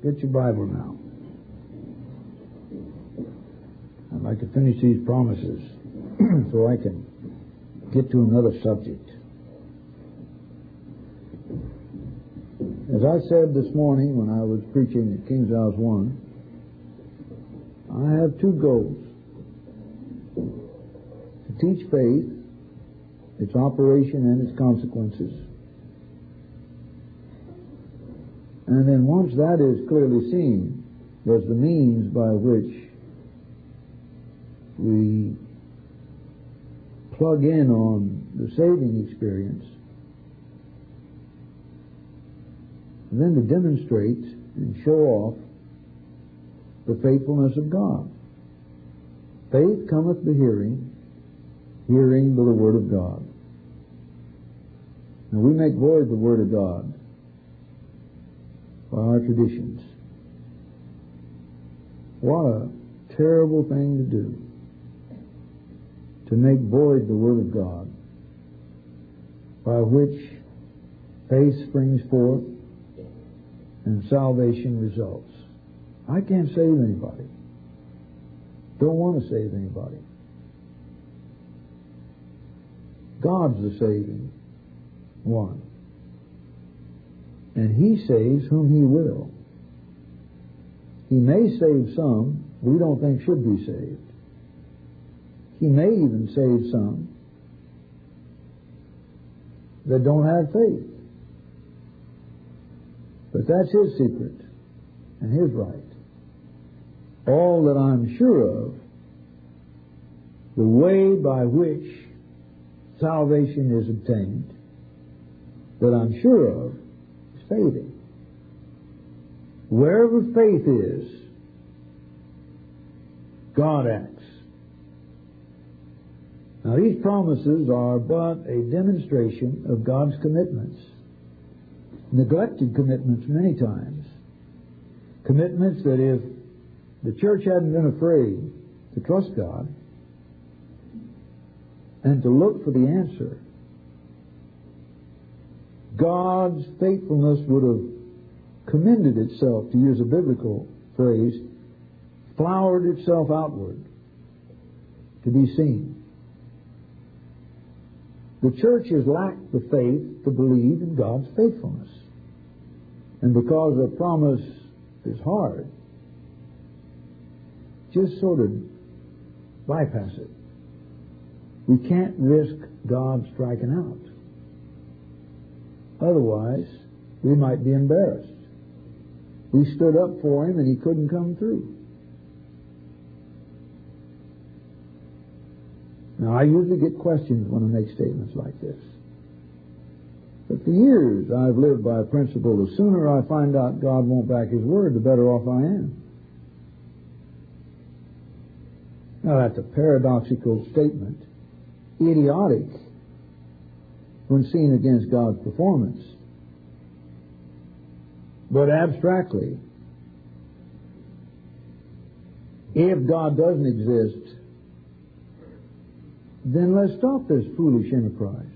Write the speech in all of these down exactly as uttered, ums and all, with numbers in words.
Get your Bible now. I'd like to finish these promises so I can get to another subject. As I said this morning when I was preaching at King's House one, I have two goals. To teach faith, its operation and its consequences. And then once that is clearly seen, there's the means by which we plug in on the saving experience, and then to demonstrate and show off the faithfulness of God. Faith cometh by hearing, hearing by the Word of God. Now we make void the Word of God by our traditions. What a terrible thing to do, to make void the Word of God, by which faith springs forth and salvation results. I can't save anybody. Don't want to save anybody. God's the saving one. And He saves whom He will. He may save some we don't think should be saved. He may even save some that don't have faith. But that's His secret and His right. All that I'm sure of, the way by which salvation is obtained, that I'm sure of, is faithing. Wherever faith is, God acts. Now, these promises are but a demonstration of God's commitments. Neglected commitments many times. Commitments that if the church hadn't been afraid to trust God and to look for the answer, God's faithfulness would have commended itself, to use a biblical phrase, flowered itself outward to be seen. The church has lacked the faith to believe in God's faithfulness. And because a promise is hard, just sort of bypass it. We can't risk God striking out. Otherwise, we might be embarrassed. We stood up for Him and He couldn't come through. Now, I usually get questions when I make statements like this. But for years, I've lived by a principle: the sooner I find out God won't back His word, the better off I am. Now, that's a paradoxical statement, idiotic when seen against God's performance. But abstractly, if God doesn't exist, then let's stop this foolish enterprise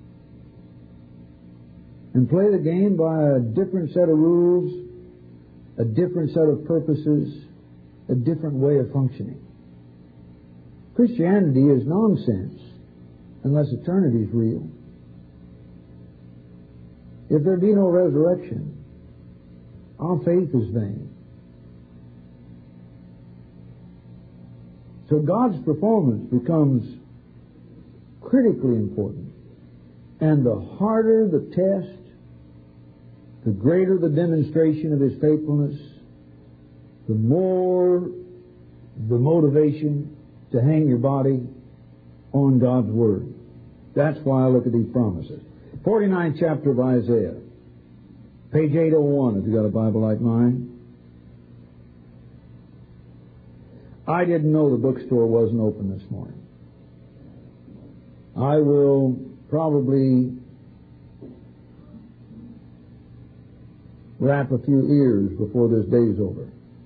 and play the game by a different set of rules, a different set of purposes, a different way of functioning. Christianity is nonsense unless eternity is real. If there be no resurrection, our faith is vain. So God's performance becomes critically important. And the harder the test, the greater the demonstration of His faithfulness, the more the motivation to hang your body on God's Word. That's why I look at these promises. forty-ninth chapter of Isaiah, page eight oh one, if you've got a Bible like mine. I didn't know the bookstore wasn't open this morning. I will probably wrap a few ears before this day's over.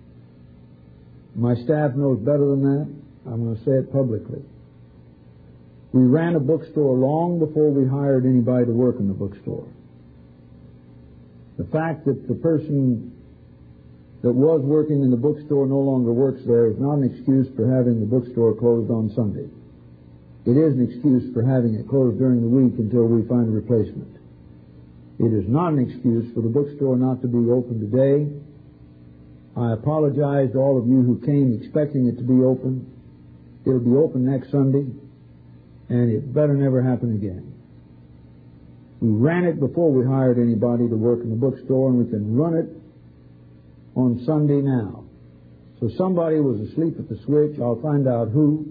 My staff knows better than that. I'm going to say it publicly. We ran a bookstore long before we hired anybody to work in the bookstore. The fact that the person that was working in the bookstore no longer works there is not an excuse for having the bookstore closed on Sunday. It is an excuse for having it closed during the week until we find a replacement. It is not an excuse for the bookstore not to be open today. I apologize to all of you who came expecting it to be open. It'll be open next Sunday, and it better never happen again. We ran it before we hired anybody to work in the bookstore, and we can run it on Sunday now. So somebody was asleep at the switch. I'll find out who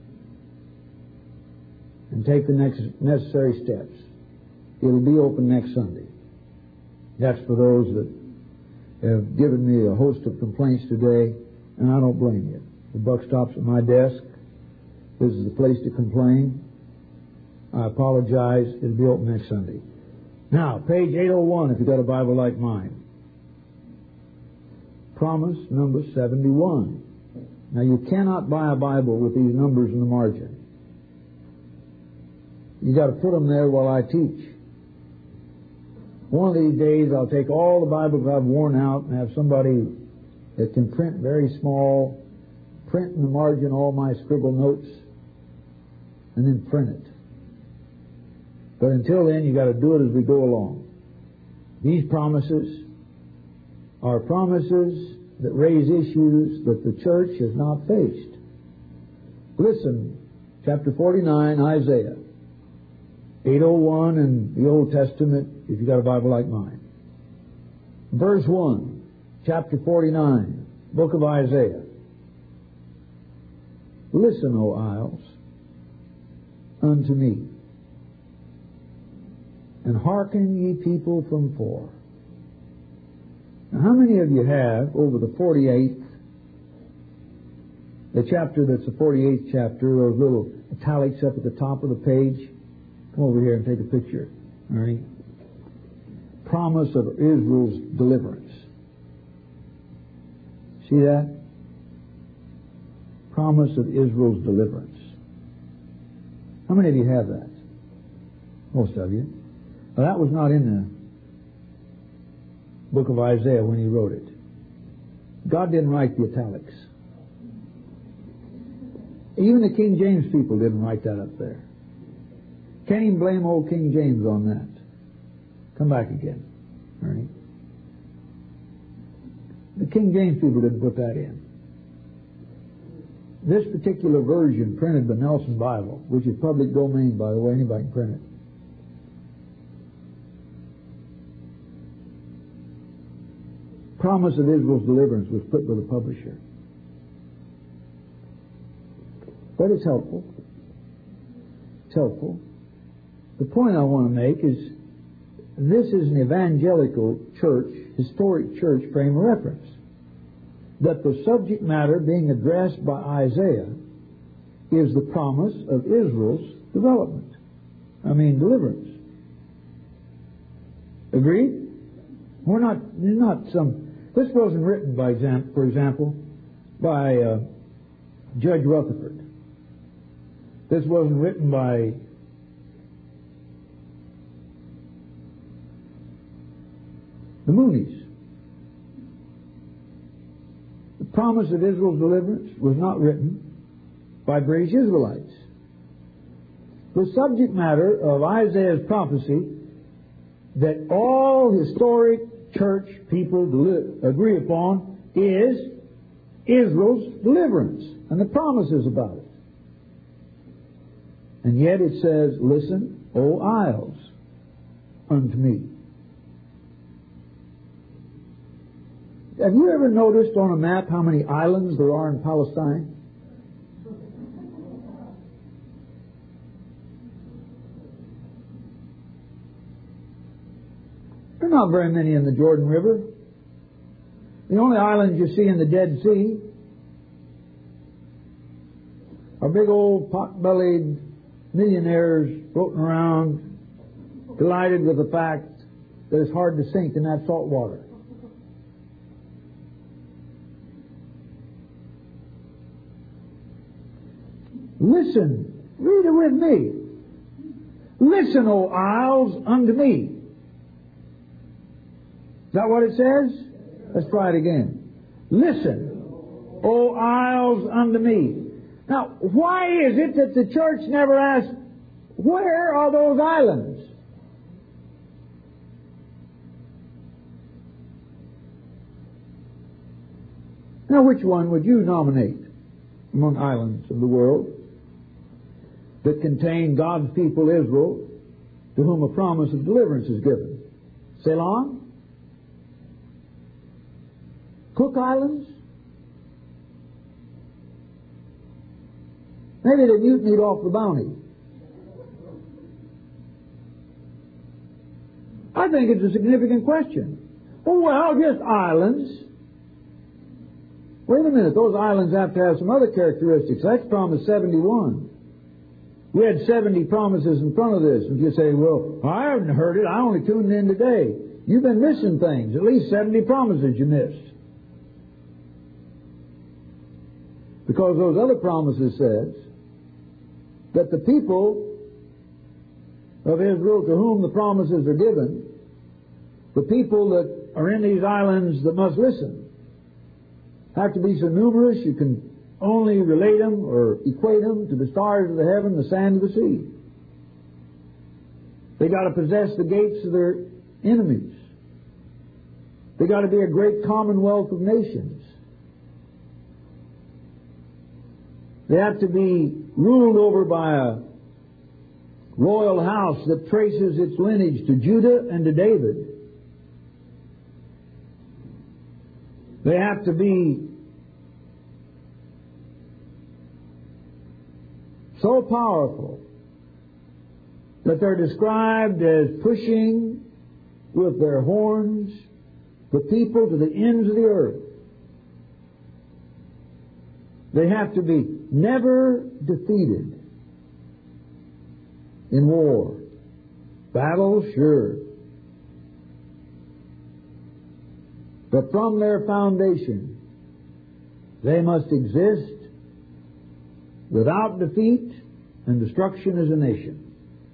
and take the next necessary steps. It'll be open next Sunday. That's for those that have given me a host of complaints today, and I don't blame you. The buck stops at my desk. This is the place to complain. I apologize. It'll be open next Sunday. Now, page eight oh one, if you've got a Bible like mine. Promise number seventy-one. Now, you cannot buy a Bible with these numbers in the margin. You got to put them there while I teach. One of these days, I'll take all the Bibles I've worn out and have somebody that can print very small, print in the margin all my scribble notes, and then print it. But until then, you got to do it as we go along. These promises are promises that raise issues that the church has not faced. Listen, chapter forty-nine, Isaiah. eight oh one in the Old Testament, if you've got a Bible like mine. Verse one, chapter forty-nine, book of Isaiah. Listen, O isles, unto me, and hearken, ye people from far. Now, how many of you have, over the forty-eighth, the chapter that's the forty-eighth chapter, those little italics up at the top of the page? Come over here and take a picture, Ernie. Promise of Israel's deliverance. See that? Promise of Israel's deliverance. How many of you have that? Most of you. Well, that was not in the book of Isaiah when he wrote it. God didn't write the italics. Even the King James people didn't write that up there. Can't even blame old King James on that. Come back again, Ernie. The King James people didn't put that in. This particular version, printed by Nelson Bible, which is public domain, by the way, anybody can print it. Promise of Israel's deliverance was put by the publisher. But it's helpful. It's helpful. The point I want to make is this is an evangelical church, historic church frame of reference. That the subject matter being addressed by Isaiah is the promise of Israel's development. I mean, deliverance. Agreed? We're not, not some... This wasn't written, by example, for example, by uh, Judge Rutherford. This wasn't written by the Moonies. The promise of Israel's deliverance was not written by British Israelites. The subject matter of Isaiah's prophecy that all historic church people deli- agree upon is Israel's deliverance and the promises about it. And yet it says, listen, O isles, unto me. Have you ever noticed on a map how many islands there are in Palestine? There are not very many in the Jordan River. The only islands you see in the Dead Sea are big old pot-bellied millionaires floating around, delighted with the fact that it's hard to sink in that salt water. Listen, read it with me. Listen, O isles, unto me. Is that what it says? Let's try it again. Listen, O isles, unto me. Now, why is it that the church never asks, where are those islands? Now, which one would you nominate among islands of the world that contain God's people Israel, to whom a promise of deliverance is given? Ceylon? Cook Islands? Maybe they mutinied off the Bounty. I think it's a significant question. Oh, well, just islands. Wait a minute, those islands have to have some other characteristics. That's Promise seventy-one. We had seventy promises in front of this. And you say, well, I haven't heard it. I only tuned in today. You've been missing things. At least seventy promises you missed. Because those other promises says that the people of Israel to whom the promises are given, the people that are in these islands that must listen, have to be so numerous you can only relate them or equate them to the stars of the heaven, the sand of the sea. They got to possess the gates of their enemies. They got to be a great commonwealth of nations. They have to be ruled over by a royal house that traces its lineage to Judah and to David. They have to be so powerful that they're described as pushing with their horns the people to the ends of the earth. They have to be never defeated in war. Battle, sure. But from their foundation, they must exist without defeat and destruction as a nation.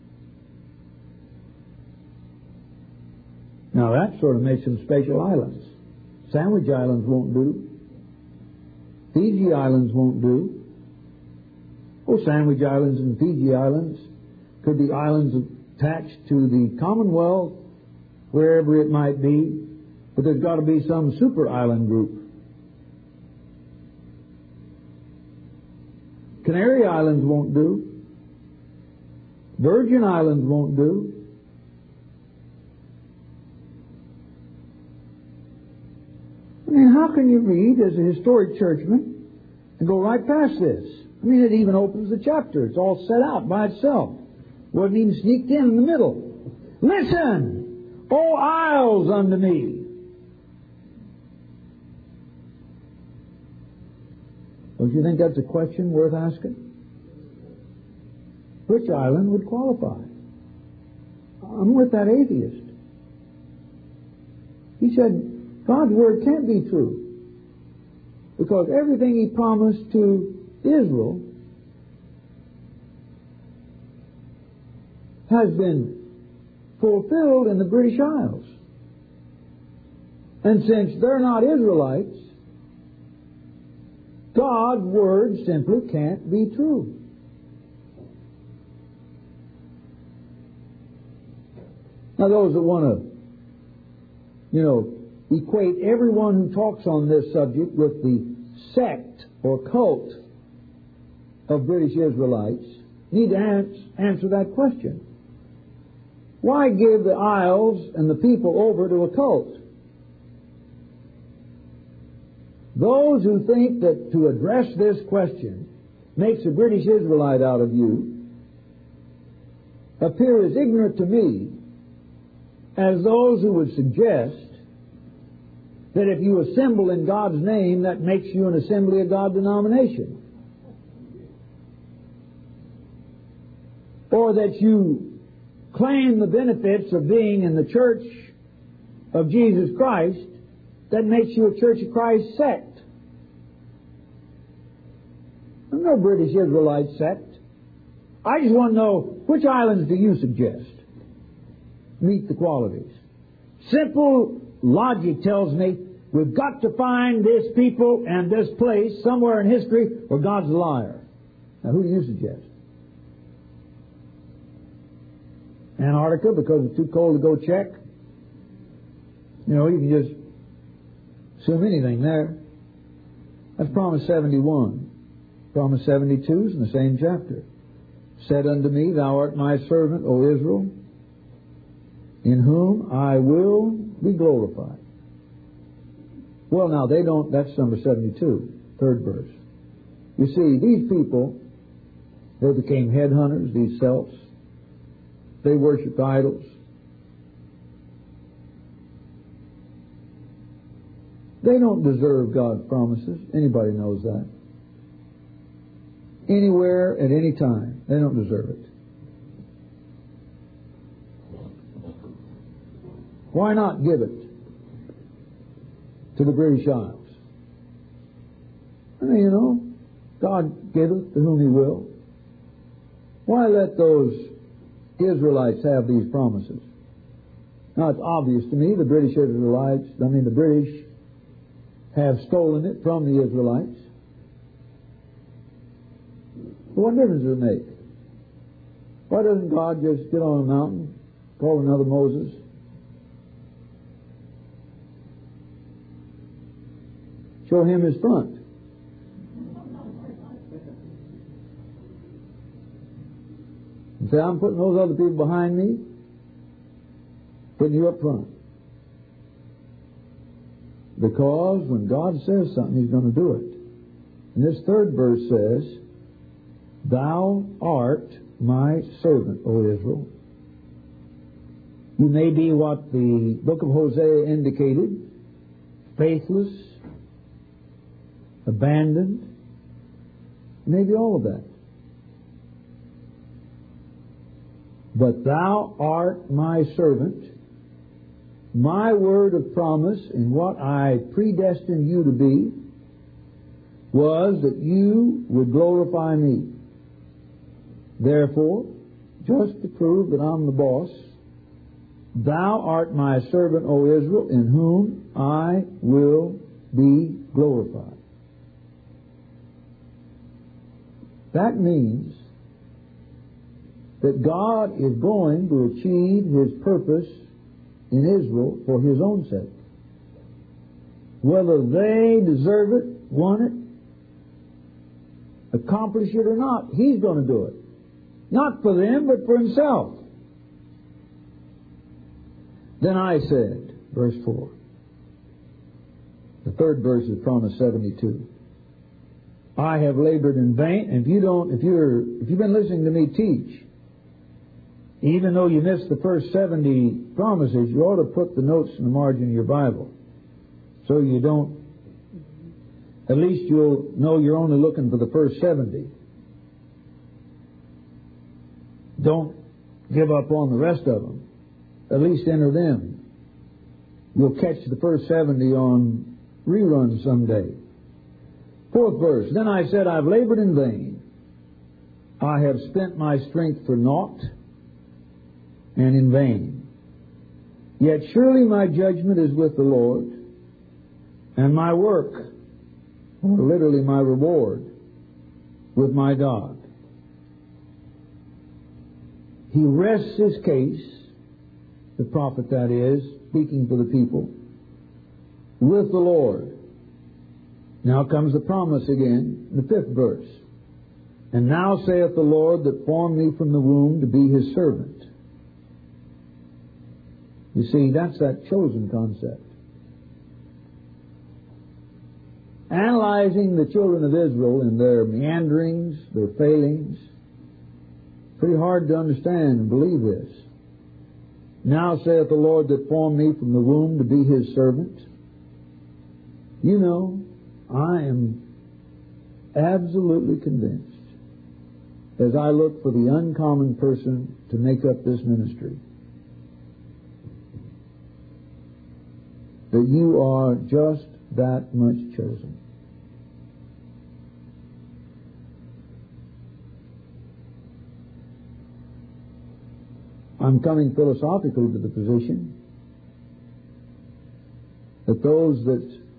Now that sort of makes them special islands. Sandwich Islands won't do. Fiji Islands won't do. Oh, Sandwich Islands and Fiji Islands could be islands attached to the Commonwealth, wherever it might be, but there's got to be some super island group. Canary Islands won't do. Virgin Islands won't do. I mean, how can you read as a historic churchman and go right past this? I mean, it even opens the chapter. It's all set out by itself. Wasn't even sneaked in in the middle. Listen, O isles, unto me. Don't you think that's a question worth asking? Which island would qualify? I'm with that atheist. He said, God's Word can't be true, because everything He promised to Israel has been fulfilled in the British Isles. And since they're not Israelites, God's Word simply can't be true. Now those that want to, you know, equate everyone who talks on this subject with the sect or cult of British Israelites need to ans- answer that question. Why give the Isles and the people over to a cult? Those who think that to address this question makes a British Israelite out of you appear as ignorant to me as those who would suggest that if you assemble in God's name, that makes you an Assembly of God denomination. Or that you claim the benefits of being in the Church of Jesus Christ, that makes you a Church of Christ sect. There's no British Israelite sect. I just want to know, which islands do you suggest meet the qualities? Simple logic tells me we've got to find this people and this place somewhere in history where God's a liar. Now, who do you suggest? Antarctica, because it's too cold to go check? You know, you can just assume anything there. That's Promise seventy-one. Promise seventy-two is in the same chapter. Said unto me, Thou art my servant, O Israel, in whom I will be glorified. Well, now, they don't, that's number seventy-two, third verse. You see, these people, they became headhunters, these Celts. They worshipped idols. They don't deserve God's promises. Anybody knows that. Anywhere, at any time. They don't deserve it. Why not give it to the British Isles? I mean, you know, God giveth to whom He will. Why let those Israelites have these promises? Now, it's obvious to me the British Israelites, I mean the British, have stolen it from the Israelites. But what difference does it make? Why doesn't God just get on a mountain, call another Moses? Show him his front. And say, I'm putting those other people behind me, putting you up front. Because when God says something, He's going to do it. And this third verse says, Thou art my servant, O Israel. You may be what the book of Hosea indicated, faithless, abandoned, maybe all of that. But thou art my servant. My word of promise in what I predestined you to be was that you would glorify me. Therefore, just to prove that I'm the boss, thou art my servant, O Israel, in whom I will be glorified. That means that God is going to achieve His purpose in Israel for His own sake. Whether they deserve it, want it, accomplish it or not, He's going to do it. Not for them, but for Himself. Then I said, verse four, the third verse of Promise seventy-two, I have labored in vain. And if you don't, if you're, if you've been listening to me teach, even though you missed the first seventy promises, you ought to put the notes in the margin of your Bible, so you don't. At least you'll know you're only looking for the first seventy. Don't give up on the rest of them. At least enter them. You'll catch the first seventy on reruns someday. Fourth verse, Then I said, I've labored in vain. I have spent my strength for naught and in vain. Yet surely my judgment is with the Lord, and my work, or literally my reward, with my God. He rests his case, the prophet that is, speaking to the people, with the Lord. Now comes the promise again, the fifth verse. And now saith the Lord that formed me from the womb to be His servant. You see, that's that chosen concept. Analyzing the children of Israel and their meanderings, their failings, pretty hard to understand and believe this. Now saith the Lord that formed me from the womb to be His servant. You know, I am absolutely convinced, as I look for the uncommon person to make up this ministry, that you are just that much chosen. I'm coming philosophically to the position that those that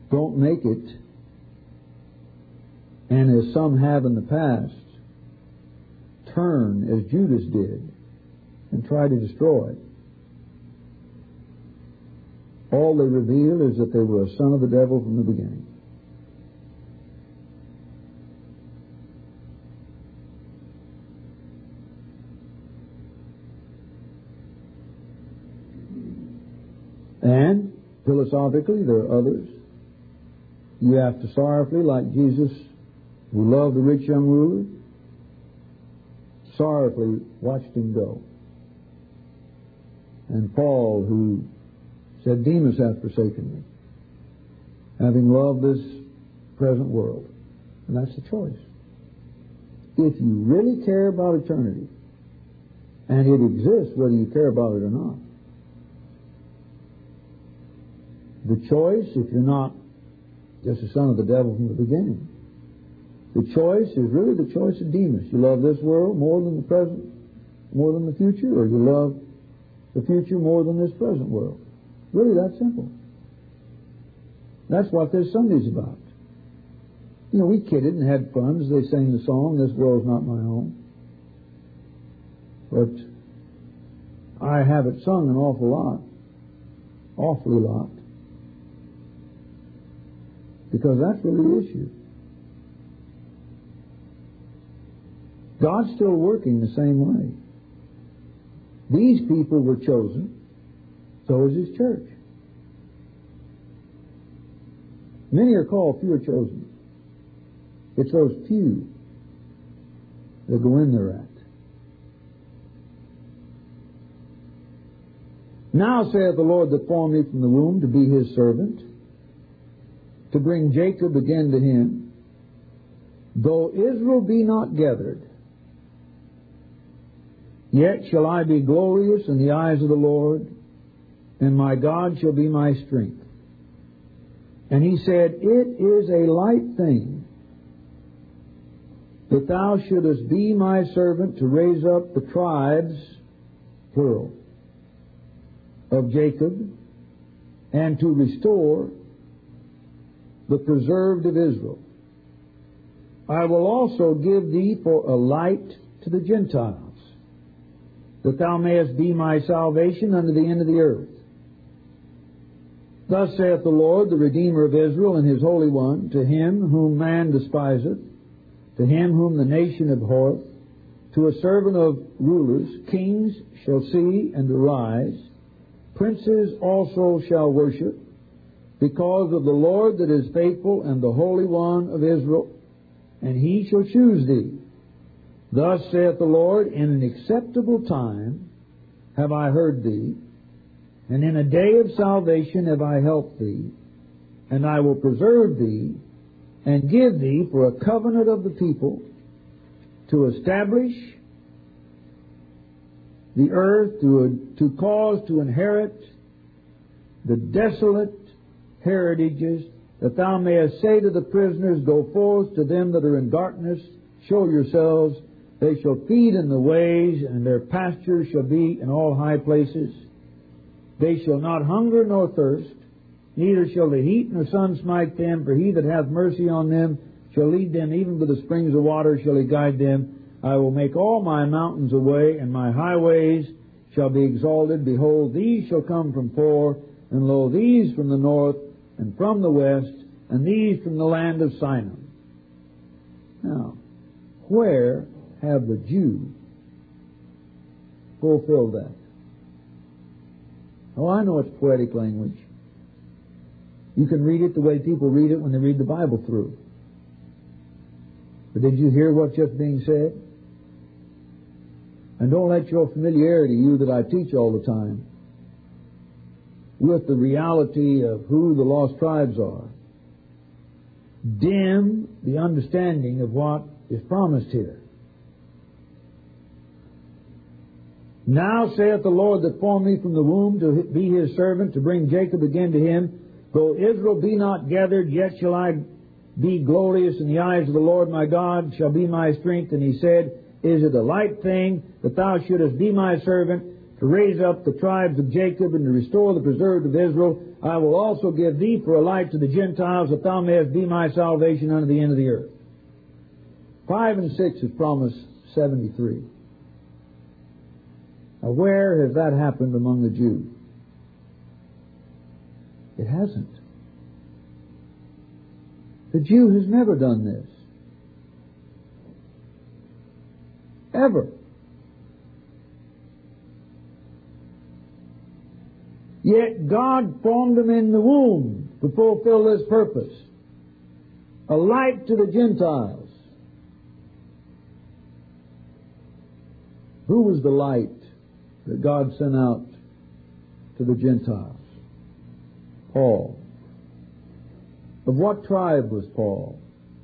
don't make it, and as some have in the past, turn as Judas did and try to destroy it, all they reveal is that they were a son of the devil from the beginning. And philosophically, there are others. You have to sorrowfully, like Jesus, who loved the rich young ruler, sorrowfully watched him go. And Paul, who said, Demas hath forsaken me, having loved this present world. And that's the choice. If you really care about eternity, and it exists whether you care about it or not, the choice, if you're not just a son of the devil from the beginning, the choice is really the choice of Demas. You love this world more than the present, more than the future, or you love the future more than this present world. Really that simple. That's what this Sunday's about. You know, we kidded and had fun as they sang the song, This World's Not My Home. But I have it sung an awful lot, awfully lot, because that's really the issue. God's still working the same way. These people were chosen, so is His church. Many are called, few are chosen. It's those few that go in there at. Now saith the Lord that formed me from the womb to be His servant, to bring Jacob again to Him. Though Israel be not gathered, yet shall I be glorious in the eyes of the Lord, and my God shall be my strength. And He said, It is a light thing that thou shouldest be my servant to raise up the tribes, plural, of Jacob, and to restore the preserved of Israel. I will also give thee for a light to the Gentiles, that thou mayest be my salvation unto the end of the earth. Thus saith the Lord, the Redeemer of Israel, and His Holy One, to him whom man despiseth, to him whom the nation abhorreth, to a servant of rulers, kings shall see and arise, princes also shall worship, because of the Lord that is faithful and the Holy One of Israel, and He shall choose thee. Thus saith the Lord, in an acceptable time have I heard thee, and in a day of salvation have I helped thee, and I will preserve thee, and give thee for a covenant of the people, to establish the earth, to, to cause to inherit the desolate heritages, that thou mayest say to the prisoners, Go forth, to them that are in darkness, show yourselves. They shall feed in the ways, and their pastures shall be in all high places. They shall not hunger nor thirst, neither shall the heat nor sun smite them, for He that hath mercy on them shall lead them even to the springs of water, shall He guide them. I will make all my mountains a way, and my highways shall be exalted. Behold, these shall come from far, and lo, these from the north, and from the west, and these from the land of Sinim. Now, where have the Jew fulfilled that? Oh, I know it's poetic language. You can read it the way people read it when they read the Bible through. But did you hear what's just being said? And don't let your familiarity, you that I teach all the time, with the reality of who the lost tribes are, dim the understanding of what is promised here. Now saith the Lord that formed me from the womb to be His servant, to bring Jacob again to Him. Though Israel be not gathered, yet shall I be glorious in the eyes of the Lord my God, shall be my strength. And He said, Is it a light thing that thou shouldest be my servant to raise up the tribes of Jacob and to restore the preserved of Israel. I will also give thee for a light to the Gentiles, that thou mayest be my salvation unto the end of the earth. Five and six is promised seventy-three. Now, where has that happened among the Jews? It hasn't. The Jew has never done this. Ever. Yet God formed them in the womb to fulfill this purpose. A light to the Gentiles. Who was the light that God sent out to the Gentiles? Paul. Of what tribe was Paul?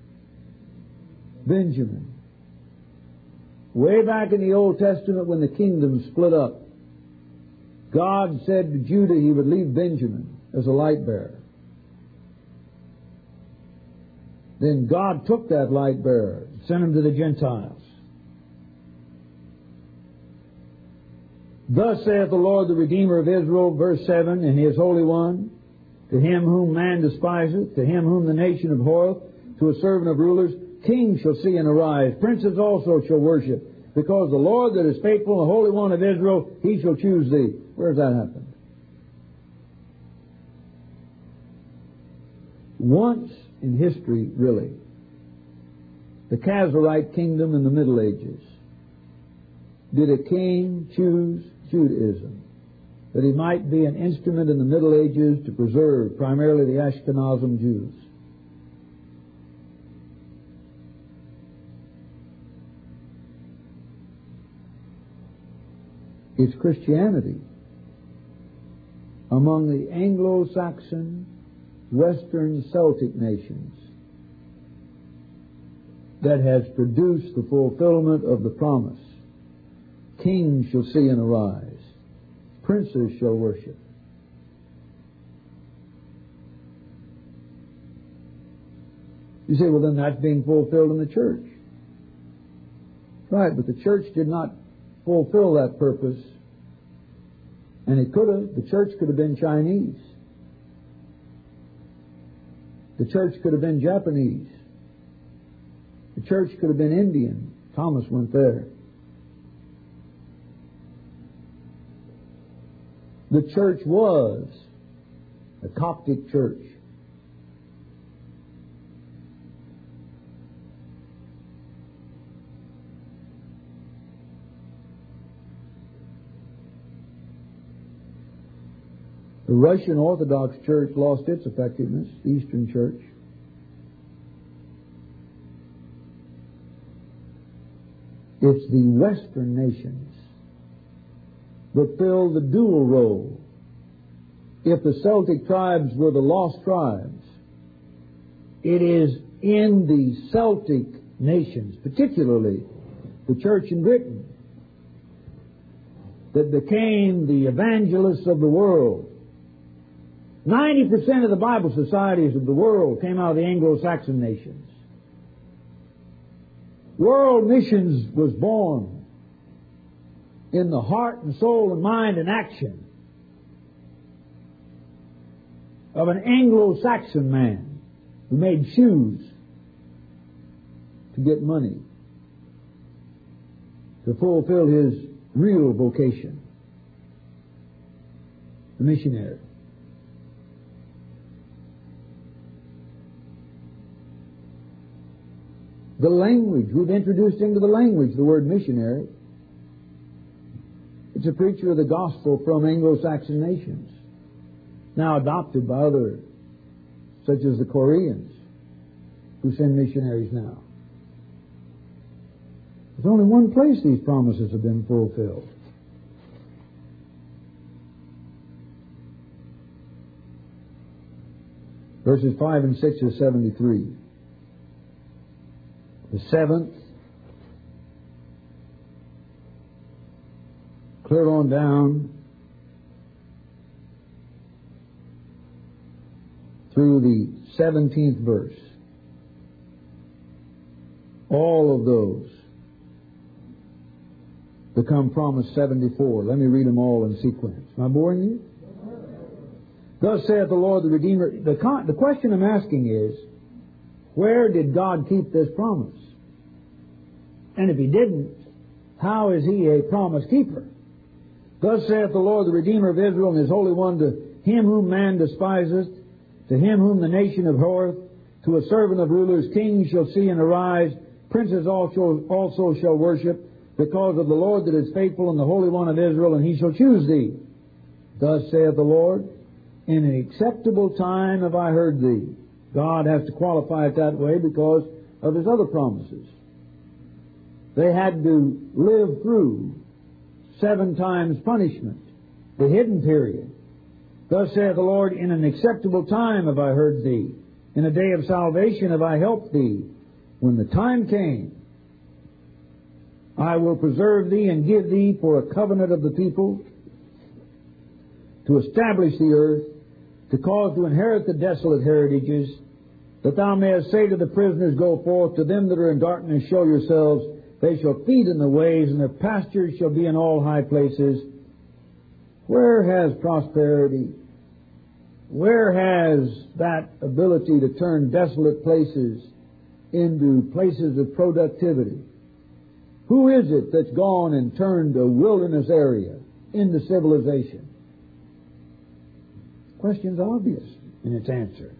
Benjamin. Way back in the Old Testament when the kingdom split up, God said to Judah he would leave Benjamin as a light bearer. Then God took that light bearer and sent him to the Gentiles. Thus saith the Lord, the Redeemer of Israel, verse seven, and His Holy One, to him whom man despiseth, to him whom the nation abhorreth, to a servant of rulers, kings shall see and arise, princes also shall worship. Because the Lord that is faithful, the Holy One of Israel, He shall choose thee. Where has that happened? Once in history, really, the Khazarite kingdom in the Middle Ages, did a king choose Judaism, that he might be an instrument in the Middle Ages to preserve primarily the Ashkenazim Jews. It's Christianity among the Anglo-Saxon, Western Celtic nations that has produced the fulfillment of the promise. Kings shall see and arise. Princes shall worship. You say, well, then that's being fulfilled in the church. Right, but the church did not fulfill that purpose. And it could have. The church could have been Chinese. The church could have been Japanese. The church could have been Indian. Thomas went there. The church was a Coptic church. The Russian Orthodox Church lost its effectiveness, the Eastern Church. It's the Western nations that fill the dual role. If the Celtic tribes were the lost tribes, it is in the Celtic nations, particularly the church in Britain, that became the evangelists of the world. ninety percent of the Bible societies of the world came out of the Anglo-Saxon nations. World missions was born in the heart and soul and mind and action of an Anglo-Saxon man who made shoes to get money to fulfill his real vocation, the missionary. The language, we've introduced into the language the word missionary. It's a preacher of the gospel from Anglo-Saxon nations, now adopted by others, such as the Koreans, who send missionaries now. There's only one place these promises have been fulfilled. Verses five and six of seventy-three. The seventh, clear on down through the seventeenth verse. All of those become promise seventy-four. Let me read them all in sequence. Am I boring you? Thus saith the Lord the Redeemer. The, con- the question I'm asking is, where did God keep this promise? And if He didn't, how is He a promise keeper? Thus saith the Lord the Redeemer of Israel and His Holy One, to him whom man despiseth, to him whom the nation abhorreth, to a servant of rulers, kings shall see and arise, princes also, also shall worship, because of the Lord that is faithful and the Holy One of Israel, and He shall choose thee. Thus saith the Lord, in an acceptable time have I heard thee. God has to qualify it that way because of His other promises. They had to live through seven times punishment, the hidden period. Thus saith the Lord, in an acceptable time have I heard thee. In a day of salvation have I helped thee. When the time came, I will preserve thee and give thee for a covenant of the people, to establish the earth, to cause to inherit the desolate heritages, that thou mayest say to the prisoners, go forth, to them that are in darkness show yourselves. They shall feed in the ways, and their pastures shall be in all high places. Where has prosperity? Where has that ability to turn desolate places into places of productivity? Who is it that's gone and turned a wilderness area into civilization? The question's obvious in its answer.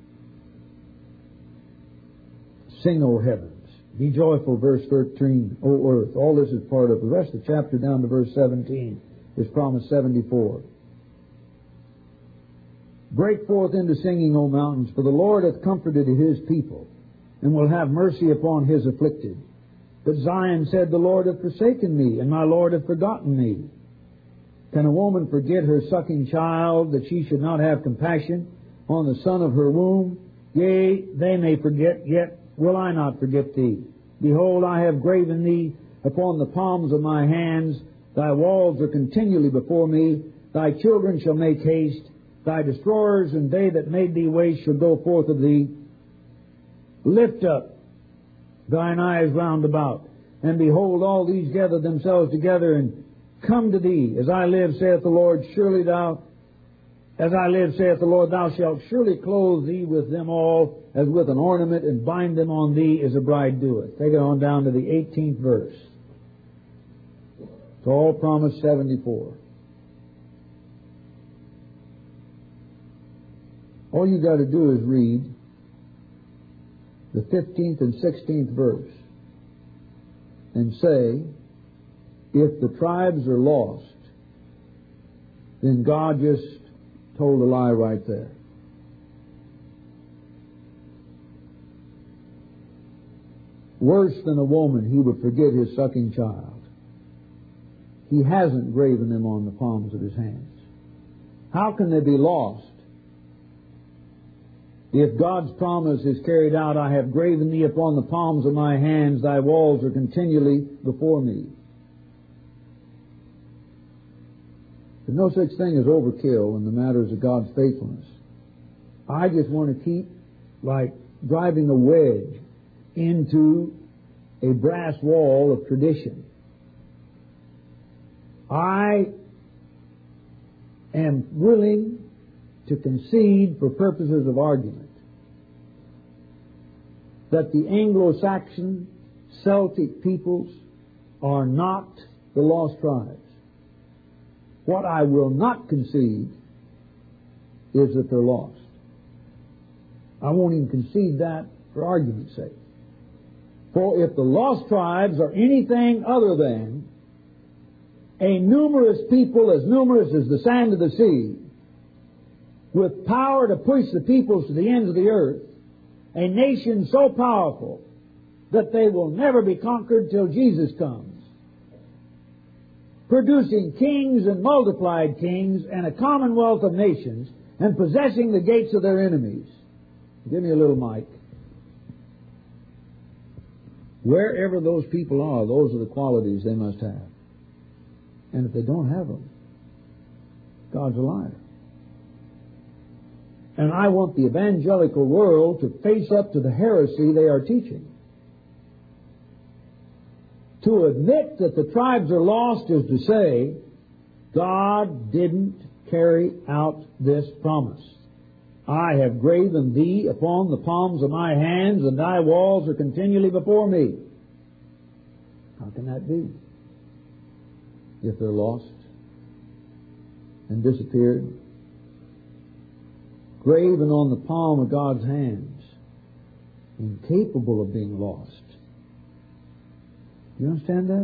Sing, O heavens. Be joyful, verse thirteen, O earth. All this is part of the rest of the chapter down to verse seventeen. Is promise seventy-four. Break forth into singing, O mountains, for the Lord hath comforted His people, and will have mercy upon His afflicted. But Zion said, the Lord hath forsaken me, and my Lord hath forgotten me. Can a woman forget her sucking child, that she should not have compassion on the son of her womb? Yea, they may forget, yet will I not forget thee. Behold, I have graven thee upon the palms of my hands. Thy walls are continually before me. Thy children shall make haste. Thy destroyers and they that made thee waste shall go forth of thee. Lift up thine eyes round about, and behold, all these gather themselves together and come to thee. As I live, saith the Lord, surely thou, as I live, saith the Lord, thou shalt surely clothe thee with them all as with an ornament, and bind them on thee as a bride doeth. Take it on down to the eighteenth verse. It's all promise seventy-four. All you got to do is read the fifteenth and sixteenth verse and say, if the tribes are lost, then God just told a lie right there. Worse than a woman, He would forget His sucking child. He hasn't graven them on the palms of His hands. How can they be lost? If God's promise is carried out, I have graven thee upon the palms of my hands, thy walls are continually before me. There's no such thing as overkill in the matters of God's faithfulness. I just want to keep like driving a wedge into a brass wall of tradition. I am willing to concede for purposes of argument that the Anglo-Saxon Celtic peoples are not the lost tribes. What I will not concede is that they're lost. I won't even concede that for argument's sake. For if the lost tribes are anything other than a numerous people as numerous as the sand of the sea, with power to push the peoples to the ends of the earth, a nation so powerful that they will never be conquered till Jesus comes, producing kings and multiplied kings and a commonwealth of nations, and possessing the gates of their enemies. Give me a little mic. Wherever those people are, those are the qualities they must have. And if they don't have them, God's a liar. And I want the evangelical world to face up to the heresy they are teaching. To admit that the tribes are lost is to say, God didn't carry out this promise. I have graven thee upon the palms of my hands, and thy walls are continually before me. How can that be? If they're lost and disappeared, graven on the palm of God's hands, incapable of being lost. Do you understand that?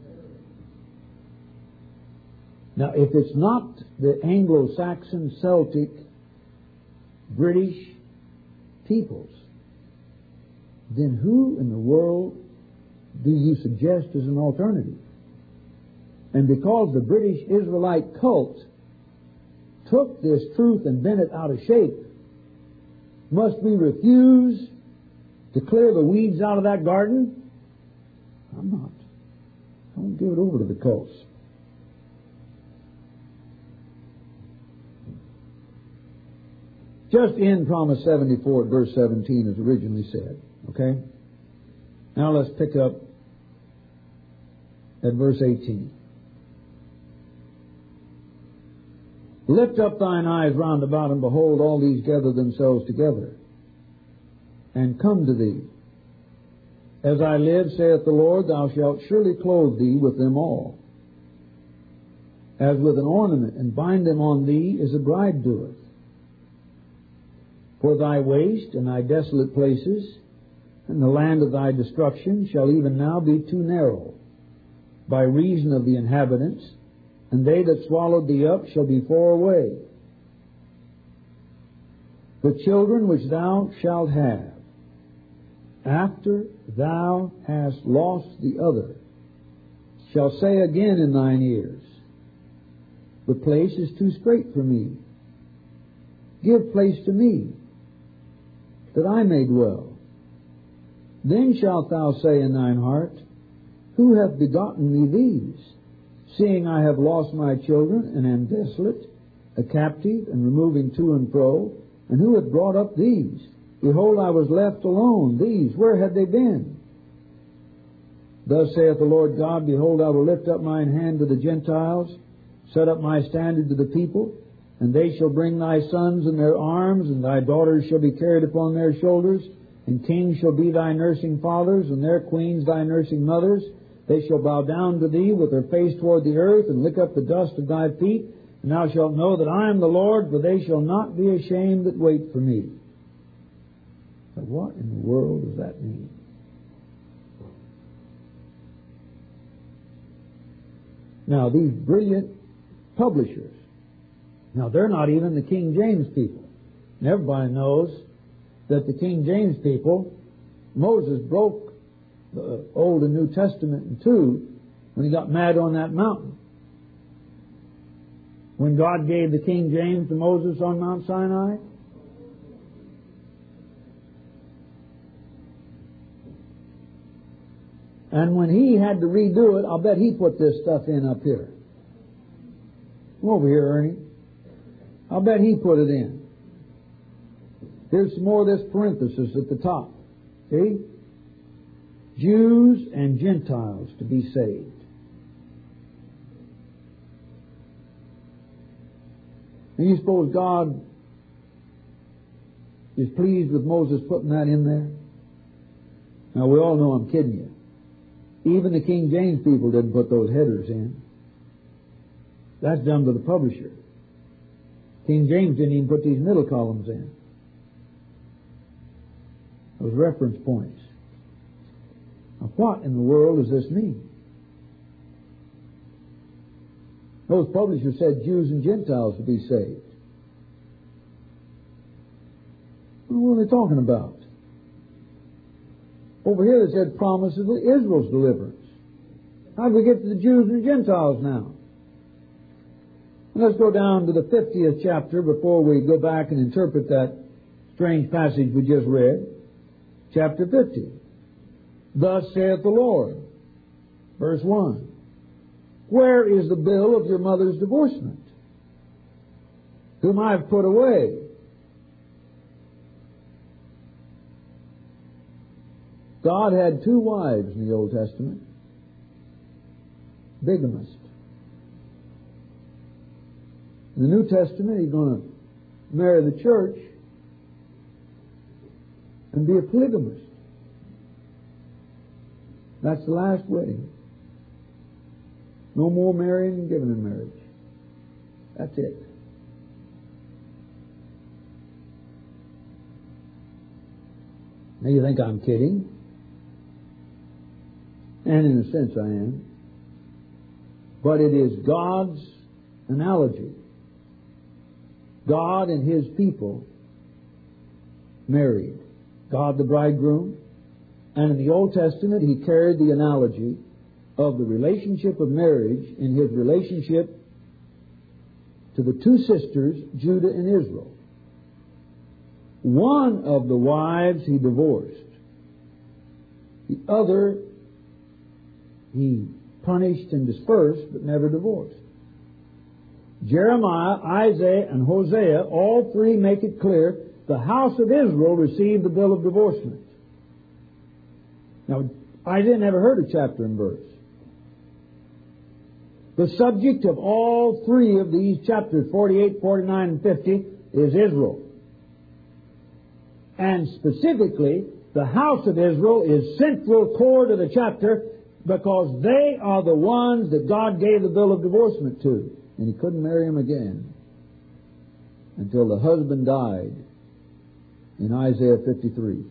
Now, if it's not the Anglo-Saxon, Celtic, British peoples, then who in the world do you suggest as an alternative? And because the British Israelite cult took this truth and bent it out of shape, must we refuse to clear the weeds out of that garden? I'm not. I won't give it over to the cults. Just in Promise seventy-four, verse seventeen, as originally said. Okay? Now let's pick up at verse eighteen. Lift up thine eyes round about, and behold, all these gather themselves together, and come to thee. As I live, saith the Lord, thou shalt surely clothe thee with them all, as with an ornament, and bind them on thee as a bride doeth. For thy waste and thy desolate places, and the land of thy destruction, shall even now be too narrow, by reason of the inhabitants, and they that swallowed thee up shall be far away. The children which thou shalt have, after thou hast lost the other, shall say again in thine ears, the place is too strait for me. Give place to me, that I may dwell. Then shalt thou say in thine heart, who hath begotten me these? Seeing I have lost my children, and am desolate, a captive, and removing to and fro, and who hath brought up these? Behold, I was left alone. These, where had they been? Thus saith the Lord God, behold, I will lift up mine hand to the Gentiles, set up my standard to the people, and they shall bring thy sons in their arms, and thy daughters shall be carried upon their shoulders, and kings shall be thy nursing fathers, and their queens thy nursing mothers. They shall bow down to thee with their face toward the earth, and lick up the dust of thy feet, and thou shalt know that I am the Lord, for they shall not be ashamed that wait for me. But what in the world does that mean? Now, these brilliant publishers, now they're not even the King James people. And everybody knows that the King James people, Moses broke the Old and New Testament in two when he got mad on that mountain. When God gave the King James to Moses on Mount Sinai, and when he had to redo it, I'll bet he put this stuff in up here. Come over here, Ernie. I'll bet he put it in. Here's some more of this parenthesis at the top. See? Jews and Gentiles to be saved. And you suppose God is pleased with Moses putting that in there? Now, we all know I'm kidding you. Even the King James people didn't put those headers in. That's done to the publisher. King James didn't even put these middle columns in. Those reference points. Now, what in the world does this mean? Those publishers said Jews and Gentiles to be saved. What are they talking about? Over here it said promises of Israel's deliverance. How do we get to the Jews and the Gentiles now? Let's go down to the fiftieth chapter before we go back and interpret that strange passage we just read. Chapter fifty. Thus saith the Lord. Verse one. Where is the bill of your mother's divorcement, whom I have put away? God had two wives in the Old Testament. bigamist. In the New Testament, he's going to marry the church and be a polygamist. That's the last wedding. No more marrying and giving in marriage. That's it. Now you think I'm kidding. And in a sense I am. But it is God's analogy. God and His people married. God the bridegroom. And in the Old Testament He carried the analogy of the relationship of marriage in His relationship to the two sisters, Judah and Israel. One of the wives He divorced. The other He punished and dispersed, but never divorced. Jeremiah, Isaiah, and Hosea, all three make it clear the house of Israel received the bill of divorcement. Now, Isaiah never heard a chapter and verse. The subject of all three of these chapters, forty-eight, forty-nine, and fifty, is Israel. And specifically, the house of Israel is central core to the chapter because they are the ones that God gave the bill of divorcement to. And He couldn't marry them again until the husband died in Isaiah fifty-three,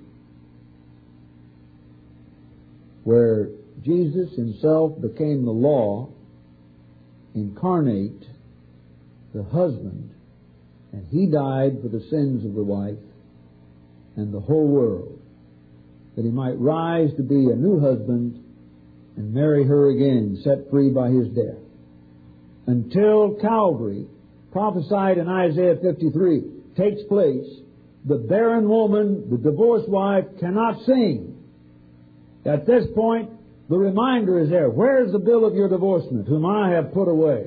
where Jesus Himself became the law, incarnate, the husband, and He died for the sins of the wife and the whole world, that He might rise to be a new husband and marry her again, set free by His death. Until Calvary, prophesied in Isaiah fifty-three, takes place, the barren woman, the divorced wife, cannot sing. At this point, the reminder is there. Where is the bill of your divorcement, whom I have put away?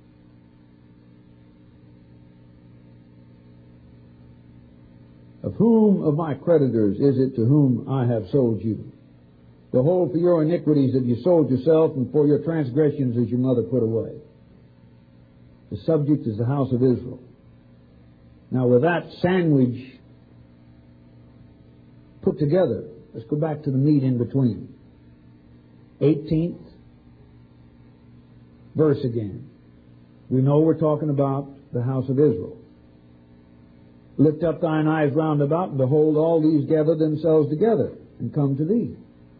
Of whom of my creditors is it to whom I have sold you? Behold, for your iniquities have you sold yourself, and for your transgressions is your mother put away. The subject is the house of Israel. Now, with that sandwich put together, let's go back to the meat in between. eighteenth verse again. We know we're talking about the house of Israel. Lift up thine eyes round about, and behold, all these gather themselves together and come to thee.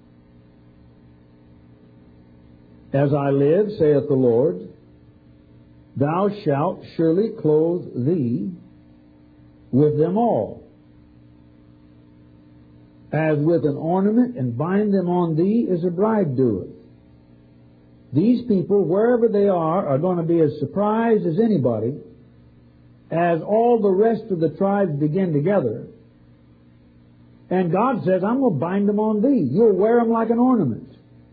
As I live, saith the Lord, thou shalt surely clothe thee with them all, as with an ornament, and bind them on thee as a bride doeth. These people, wherever they are, are going to be as surprised as anybody as all the rest of the tribes begin together. And God says, I'm going to bind them on thee. You'll wear them like an ornament.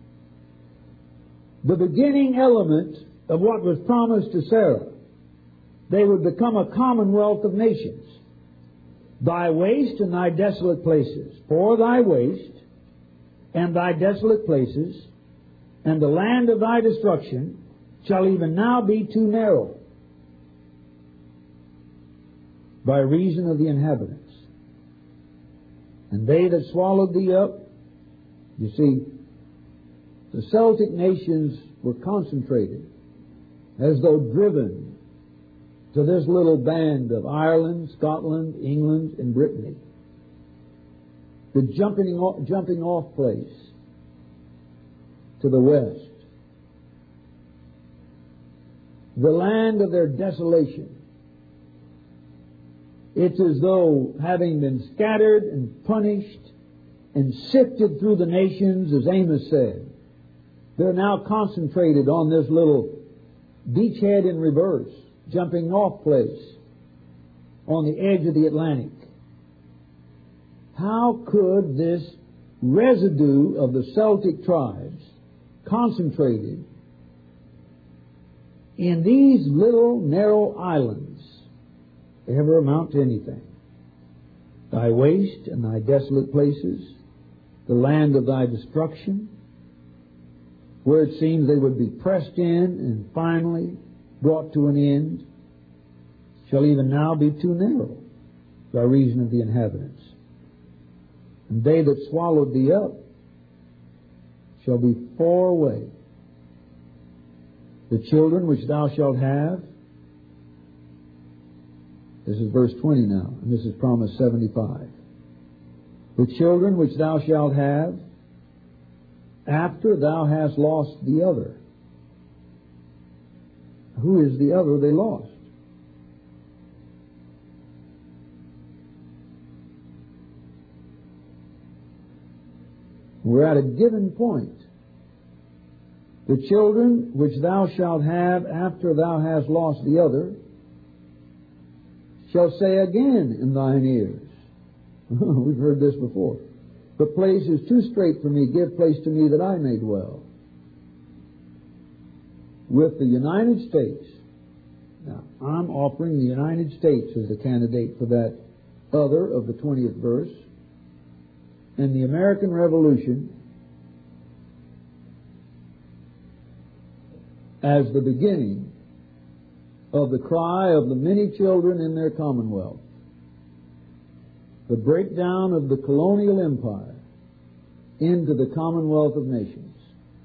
The beginning element of what was promised to Sarah, they would become a commonwealth of nations. Thy waste and thy desolate places, for thy waste and thy desolate places, and the land of thy destruction shall even now be too narrow by reason of the inhabitants. And they that swallowed thee up, you see, the Celtic nations were concentrated as though driven to this little band of Ireland, Scotland, England, and Brittany. The jumping off, jumping off place to the west. The land of their desolation. It's as though, having been scattered and punished and sifted through the nations, as Amos said, they're now concentrated on this little beachhead in reverse, jumping off place on the edge of the Atlantic. How could this residue of the Celtic tribes, concentrated in these little narrow islands, ever amount to anything? Thy waste and thy desolate places, the land of thy destruction, where it seems they would be pressed in and finally brought to an end, shall even now be too narrow by reason of the inhabitants. And they that swallowed thee up shall be far away. The children which thou shalt have, this is verse twenty now, and this is promise seventy-five. The children which thou shalt have, after thou hast lost the other. Who is the other they lost? We're at a given point. The children which thou shalt have after thou hast lost the other shall say again in thine ears. We've heard this before. The place is too strait for me. Give place to me that I may dwell. With the United States. Now, I'm offering the United States as the candidate for that other of the twentieth verse. And the American Revolution as the beginning of the cry of the many children in their commonwealth. The breakdown of the colonial empire into the commonwealth of nations.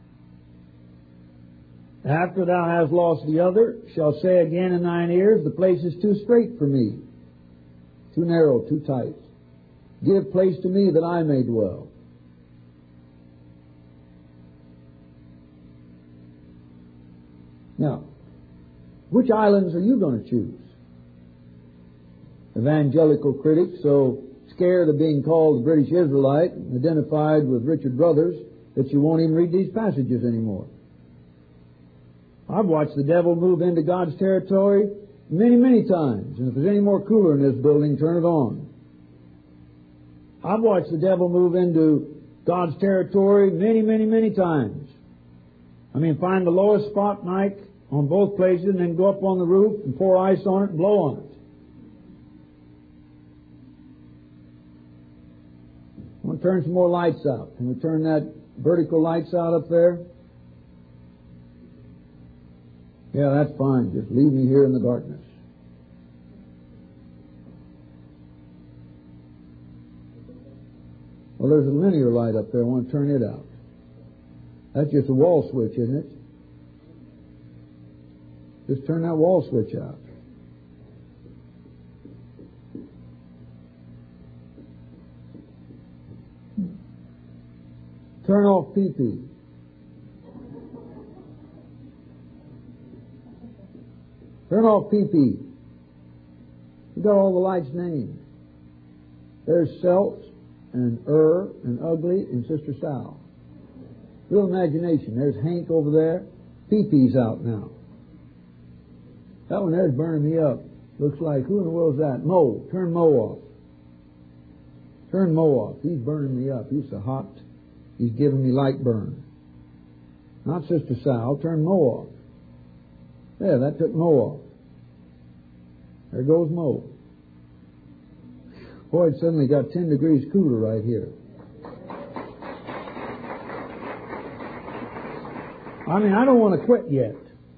After thou hast lost the other, shall say again in thine ears, the place is too strait for me, too narrow, too tight. Give place to me that I may dwell. Now, which islands are you going to choose? Evangelical critics so scared of being called the British Israelite and identified with Richard Brothers that you won't even read these passages anymore. I've watched the devil move into God's territory many, many times. And if there's any more cooler in this building, turn it on. I've watched the devil move into God's territory many, many, many times. I mean, find the lowest spot, Mike, on both places, and then go up on the roof and pour ice on it and blow on it. I want to turn some more lights out. Can we turn that vertical lights out up there? Yeah, that's fine. Just leave me here in the darkness. Well, there's a linear light up there. I want to turn it out. That's just a wall switch, isn't it? Just turn that wall switch out. Turn off P P. Turn off P P. You got all the lights named. There's Selt and Ur and Ugly and Sister Sal. Real imagination. There's Hank over there. P P's out now. That one there's burning me up. Looks like, who in the world's that? Mo. Turn Mo off. Turn Mo off. He's burning me up. He's so hot. He's giving me light burn. Not Sister Sal. Turn Mo off. Yeah, that took Mo off. There goes Mo. Boy, it suddenly got ten degrees cooler right here. I mean, I don't want to quit yet.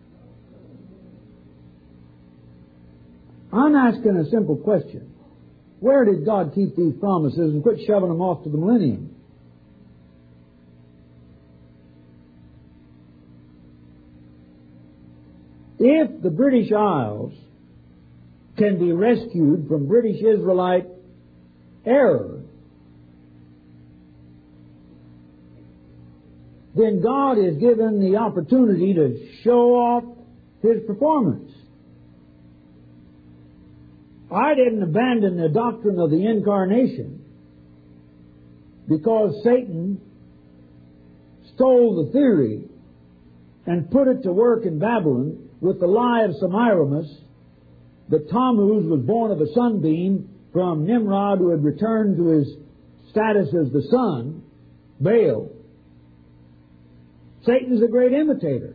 I'm asking a simple question. Where did God keep these promises and quit shoving them off to the millennium? If the British Isles can be rescued from British Israelite error, then God is given the opportunity to show off His performance. I didn't abandon the doctrine of the incarnation because Satan stole the theory and put it to work in Babylon with the lie of Semiramis that Tammuz was born of a sunbeam from Nimrod, who had returned to his status as the sun, Baal. Satan's a great imitator.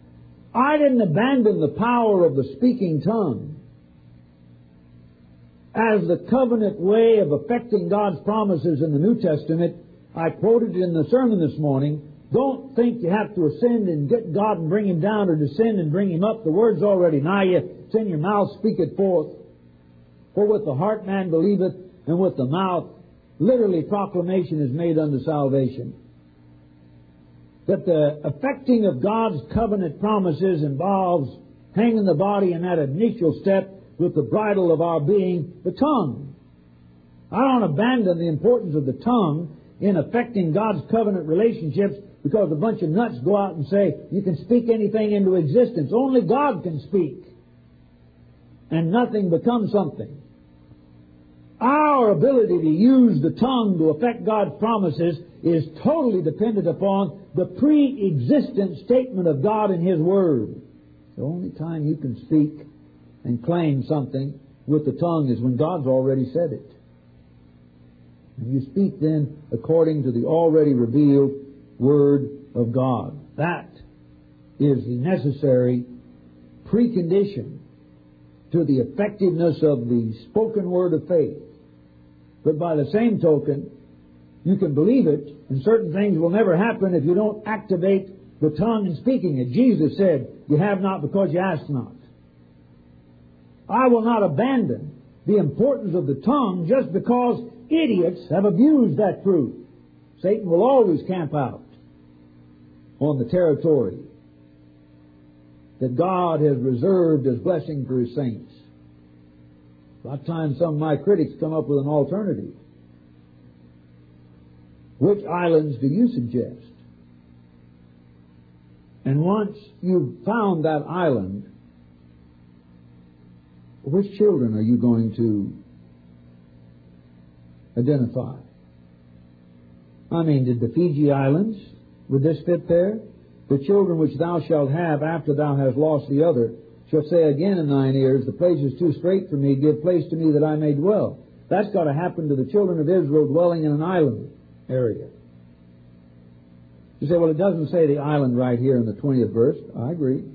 I didn't abandon the power of the speaking tongue as the covenant way of effecting God's promises in the New Testament. I quoted it in the sermon this morning. Don't think you have to ascend and get God and bring Him down, or descend and bring Him up. The word's already nigh you. It's in your mouth, speak it forth. For with the heart man believeth, and with the mouth, literally proclamation is made unto salvation. That the effecting of God's covenant promises involves hanging the body in that initial step with the bridle of our being, the tongue. I don't abandon the importance of the tongue in affecting God's covenant relationships because a bunch of nuts go out and say, you can speak anything into existence. Only God can speak. And nothing becomes something. Our ability to use the tongue to affect God's promises is totally dependent upon the pre-existent statement of God in His Word. The only time you can speak and claim something with the tongue is when God's already said it. And you speak then according to the already revealed Word of God. That is the necessary precondition to the effectiveness of the spoken word of faith. But by the same token, you can believe it, and certain things will never happen if you don't activate the tongue in speaking it. Jesus said, you have not because you ask not. I will not abandon the importance of the tongue just because idiots have abused that truth. Satan will always camp out on the territory that God has reserved as blessing for His saints. A lot of times some of my critics come up with an alternative. Which islands do you suggest? And once you've found that island, which children are you going to identify? I mean, did the Fiji Islands, would this fit there? The children which thou shalt have after thou hast lost the other shall say again in thine ears, the place is too strait for me, give place to me that I may dwell. That's got to happen to the children of Israel dwelling in an island area. You say, well, it doesn't say the island right here in the twentieth verse. I agree.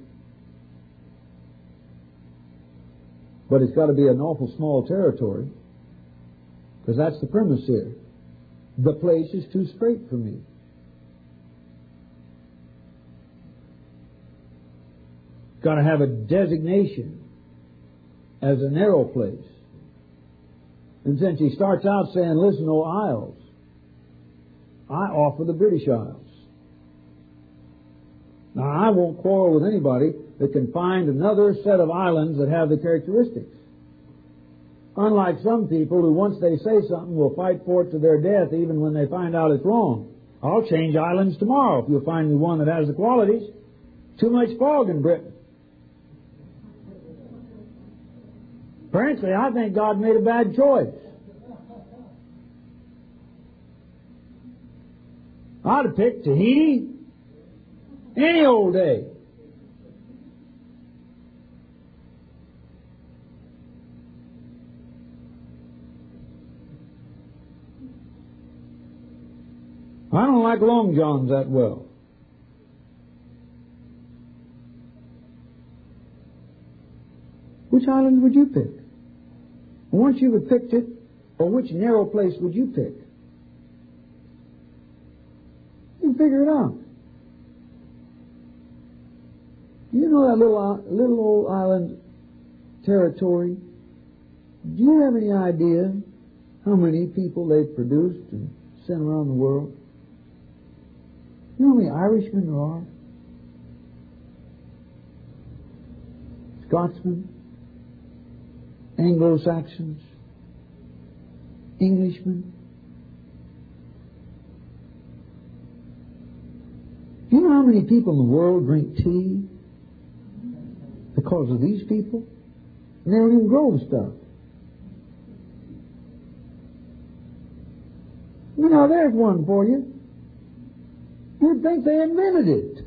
But it's got to be an awful small territory, because that's the premise here. The place is too strait for me. Got to have a designation as a narrow place. And since he starts out saying, listen, O isles, I offer the British Isles. Now, I won't quarrel with anybody that can find another set of islands that have the characteristics. Unlike some people who, once they say something, will fight for it to their death even when they find out it's wrong. I'll change islands tomorrow if you'll find me one that has the qualities. Too much fog in Britain. Frankly, I think God made a bad choice. I'd have picked Tahiti any old day. I don't like Long Johns that well. Which island would you pick? Once you had picked it, or which narrow place would you pick? You figure it out. You know that little little old island territory? Do you have any idea how many people they've produced and sent around the world? You know how many Irishmen there are? Scotsmen? Anglo-Saxons? Englishmen? Do you know how many people in the world drink tea because of these people? And they don't even grow the stuff. You know, there's one for you. You'd think they invented it.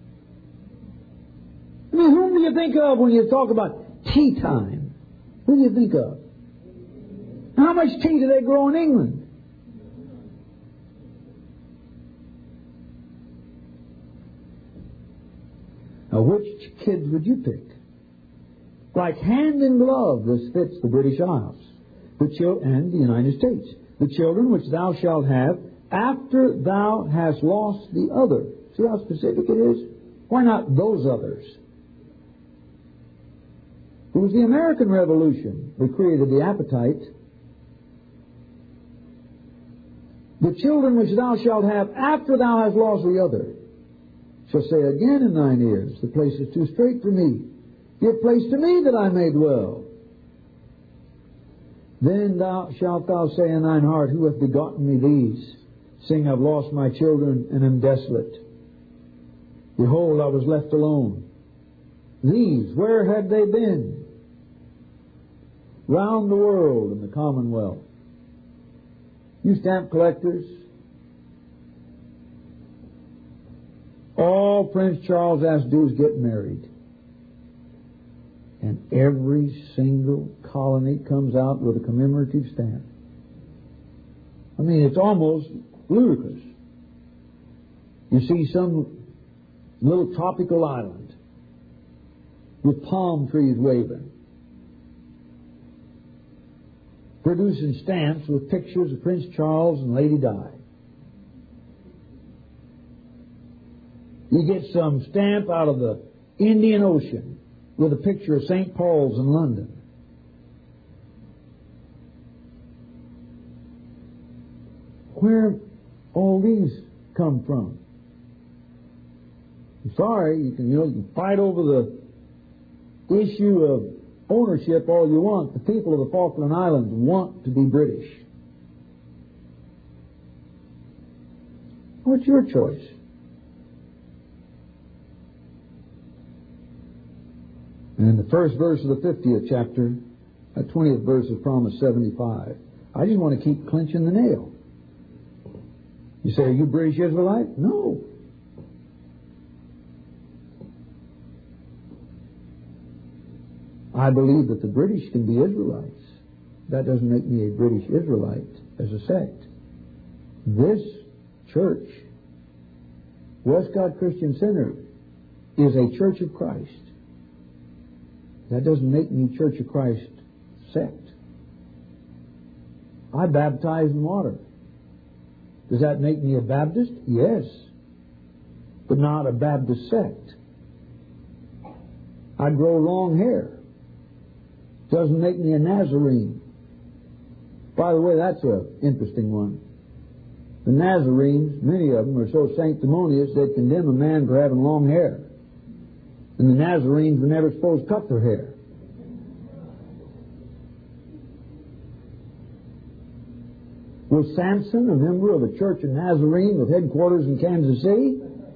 I mean, whom do you think of when you talk about tea time? Who do you think of? How much tea do they grow in England? Now, which kids would you pick? Like hand in glove, this fits the British Isles. the chil- and the United States. The children which thou shalt have after thou hast lost the other. See how specific it is? Why not those others? It was the American Revolution that created the appetite. The children which thou shalt have after thou hast lost the other shall say again in thine ears, the place is too strait for me. Give place to me that I may dwell. Then thou shalt thou say in thine heart, who hath begotten me these? Seeing I've lost my children and am desolate. Behold, I was left alone. These, where had they been? Round the world in the Commonwealth. You stamp collectors, all Prince Charles has to do is get married. And every single colony comes out with a commemorative stamp. I mean, it's almost ludicrous. You see some little tropical island with palm trees waving, producing stamps with pictures of Prince Charles and Lady Di. You get some stamp out of the Indian Ocean with a picture of Saint Paul's in London. Where all these come from? I'm sorry, you can, you know, you can fight over the issue of ownership all you want. The people of the Falkland Islands want to be British. What's your choice? And in the first verse of the fiftieth chapter, that twentieth verse of Promise seventy-five, I just want to keep clinching the nail. You say, are you British Israelite? No. I believe that the British can be Israelites. That doesn't make me a British Israelite as a sect. This church, Westcott Christian Center, is a Church of Christ. That doesn't make me Church of Christ sect. I baptize in water. Does that make me a Baptist? Yes. But not a Baptist sect. I grow long hair. Doesn't make me a Nazarene. By the way, that's an interesting one. The Nazarenes, many of them are so sanctimonious they condemn a man for having long hair. And the Nazarenes were never supposed to cut their hair. Was Samson a member of a Church of Nazarene with headquarters in Kansas City?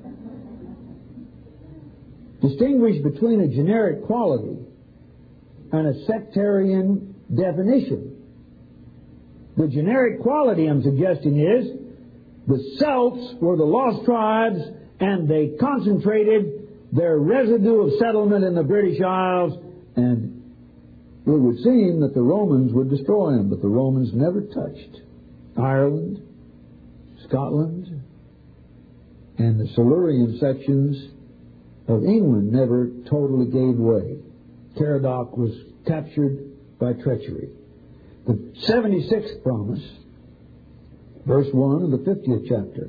Distinguish between a generic quality and a sectarian definition. The generic quality I'm suggesting is the Celts were the lost tribes and they concentrated their residue of settlement in the British Isles, and it would seem that the Romans would destroy them, but the Romans never touched Ireland, Scotland, and the Silurian sections of England never totally gave way. Caradoc was captured by treachery. The seventy-sixth promise, verse one of the fiftieth chapter.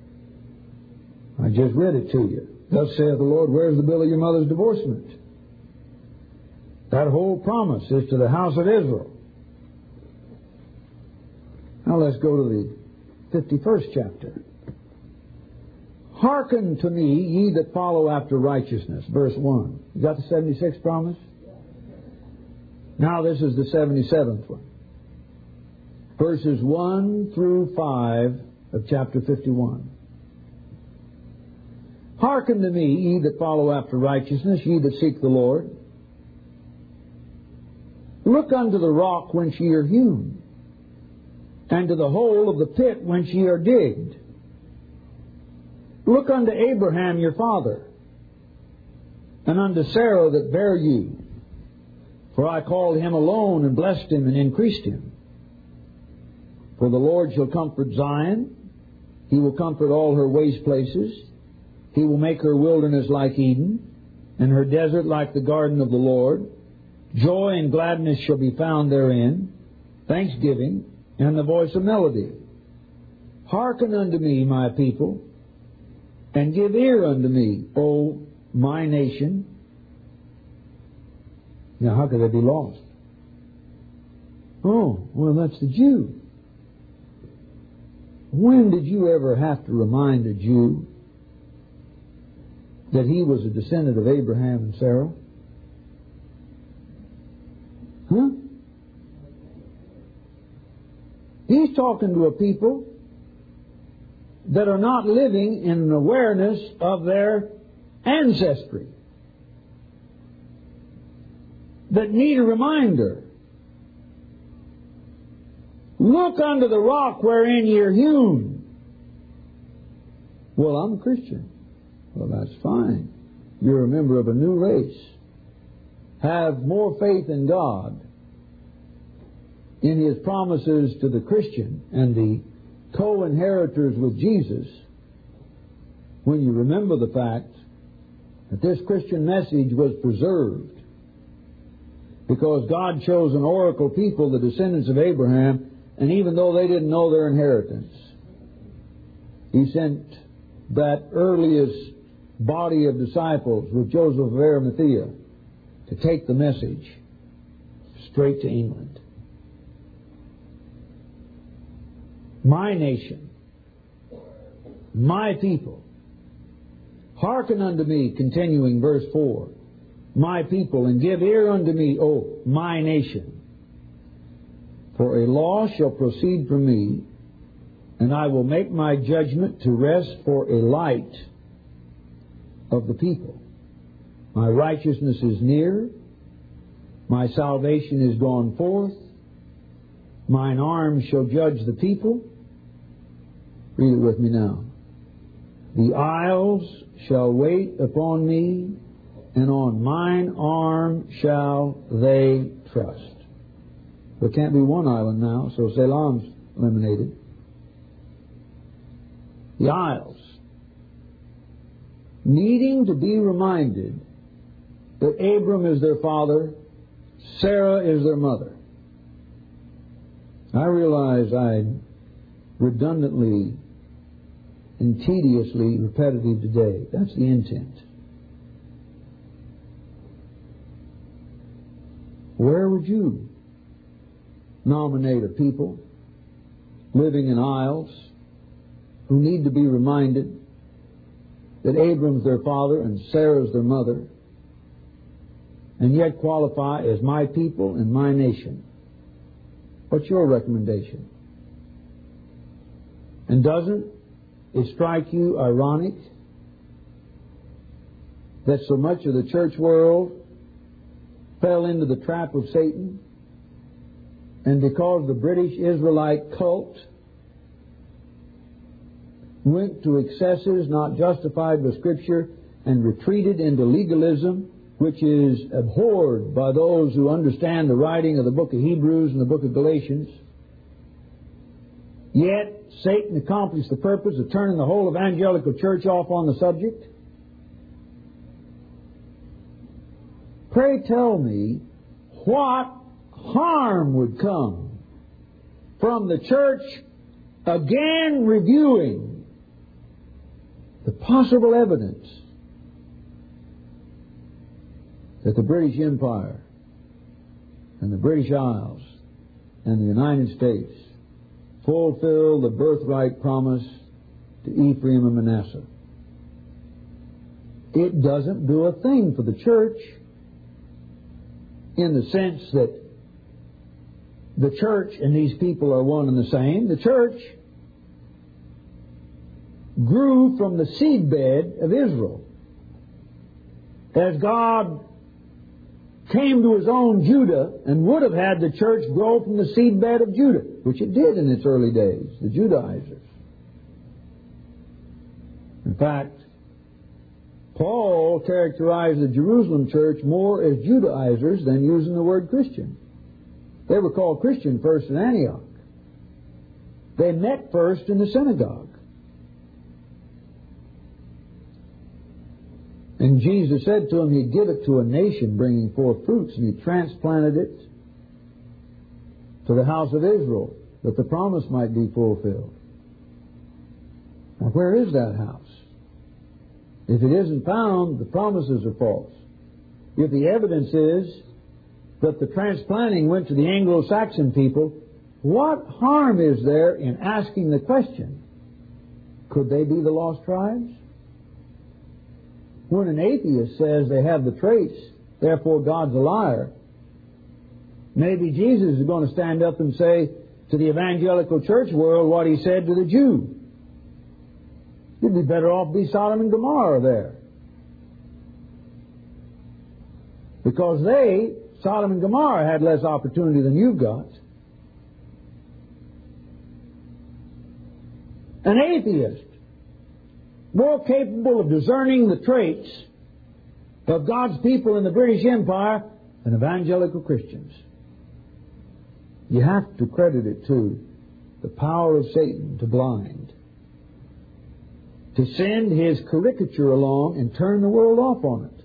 I just read it to you. Thus saith the Lord, where's the bill of your mother's divorcement? That whole promise is to the house of Israel. Now let's go to the fifty-first chapter. Hearken to me, ye that follow after righteousness. Verse one. You got the seventy-sixth promise? Now this is the seventy-seventh one. Verses one through five of chapter fifty-one. Hearken to me, ye that follow after righteousness, ye that seek the Lord. Look unto the rock whence ye are hewn, and to the hole of the pit whence ye are digged. Look unto Abraham your father, and unto Sarah that bare you. For I called him alone, and blessed him, and increased him. For the Lord shall comfort Zion. He will comfort all her waste places. He will make her wilderness like Eden, and her desert like the garden of the Lord. Joy and gladness shall be found therein, thanksgiving, and the voice of melody. Hearken unto me, my people, and give ear unto me, O my nation. Now, how could they be lost? Oh, well, that's the Jew. When did you ever have to remind a Jew that he was a descendant of Abraham and Sarah? Huh? He's talking to a people that are not living in an awareness of their ancestry, that need a reminder. Look unto the rock wherein ye are hewn. Well, I'm a Christian. Well, that's fine. You're a member of a new race. Have more faith in God, in His promises to the Christian and the co-inheritors with Jesus, when you remember the fact that this Christian message was preserved because God chose an oracle people, the descendants of Abraham, and even though they didn't know their inheritance, He sent that earliest body of disciples with Joseph of Arimathea to take the message straight to England. My nation, my people, hearken unto me, continuing verse four, my people, and give ear unto me, O my nation. For a law shall proceed from me, and I will make my judgment to rest for a light of the people. My righteousness is near, my salvation is gone forth, mine arm shall judge the people. Read it with me now. The isles shall wait upon me, and on mine arm shall they trust. There can't be one island now, so Ceylon's eliminated. The isles, needing to be reminded that Abram is their father, Sarah is their mother. I realize I'm redundantly and tediously repetitive today. That's the intent. Where would you nominate a people living in isles who need to be reminded that Abram's their father and Sarah's their mother, and yet qualify as my people and my nation? What's your recommendation? And doesn't it strike you ironic that so much of the church world fell into the trap of Satan, and because the British Israelite cult went to excesses not justified by Scripture and retreated into legalism, which is abhorred by those who understand the writing of the book of Hebrews and the book of Galatians, yet Satan accomplished the purpose of turning the whole evangelical church off on the subject? Pray tell me what harm would come from the church again reviewing the possible evidence that the British Empire and the British Isles and the United States fulfill the birthright promise to Ephraim and Manasseh. It doesn't do a thing for the church in the sense that the church and these people are one and the same. The church grew from the seedbed of Israel as God came to His own Judah and would have had the church grow from the seedbed of Judah, which it did in its early days, the Judaizers. In fact, Paul characterized the Jerusalem church more as Judaizers than using the word Christian. They were called Christian first in Antioch. They met first in the synagogue. And Jesus said to them, He'd give it to a nation bringing forth fruits, and He transplanted it to the house of Israel, that the promise might be fulfilled. Now, where is that house? If it isn't found, the promises are false. If the evidence is that the transplanting went to the Anglo-Saxon people, what harm is there in asking the question, could they be the lost tribes? When an atheist says they have the traits, therefore God's a liar, maybe Jesus is going to stand up and say to the evangelical church world what he said to the Jew. You'd be better off be Sodom and Gomorrah there. Because they, Sodom and Gomorrah, had less opportunity than you've got. An atheist, more capable of discerning the traits of God's people in the British Empire than evangelical Christians. You have to credit it to the power of Satan to blind, to send his caricature along and turn the world off on it.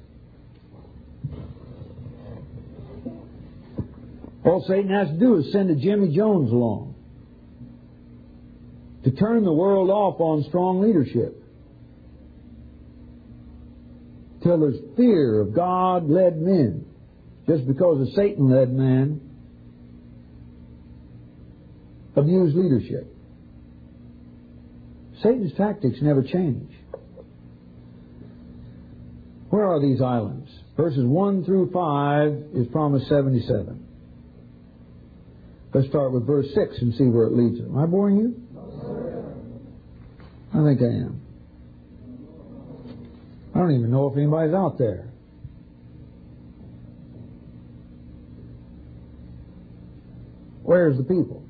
All Satan has to do is send a Jimmy Jones along to turn the world off on strong leadership, till there's fear of God-led men. Just because a Satan-led man abused leadership. Satan's tactics never change. Where are these islands? Verses one through five is Promise seventy-seven. Let's start with verse six and see where it leads us. Am I boring you? I think I am. I don't even know if anybody's out there. Where's the people?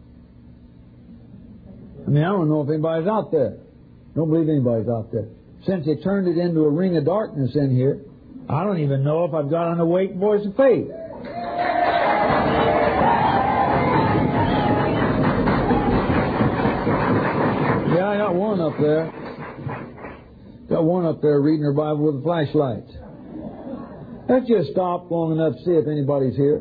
I mean, I don't know if anybody's out there. Don't believe anybody's out there. Since they turned it into a ring of darkness in here, I don't even know if I've got an awake voice of faith. Yeah, I got one up there. Got one up there reading her Bible with a flashlight. Let's just stop long enough to see if anybody's here.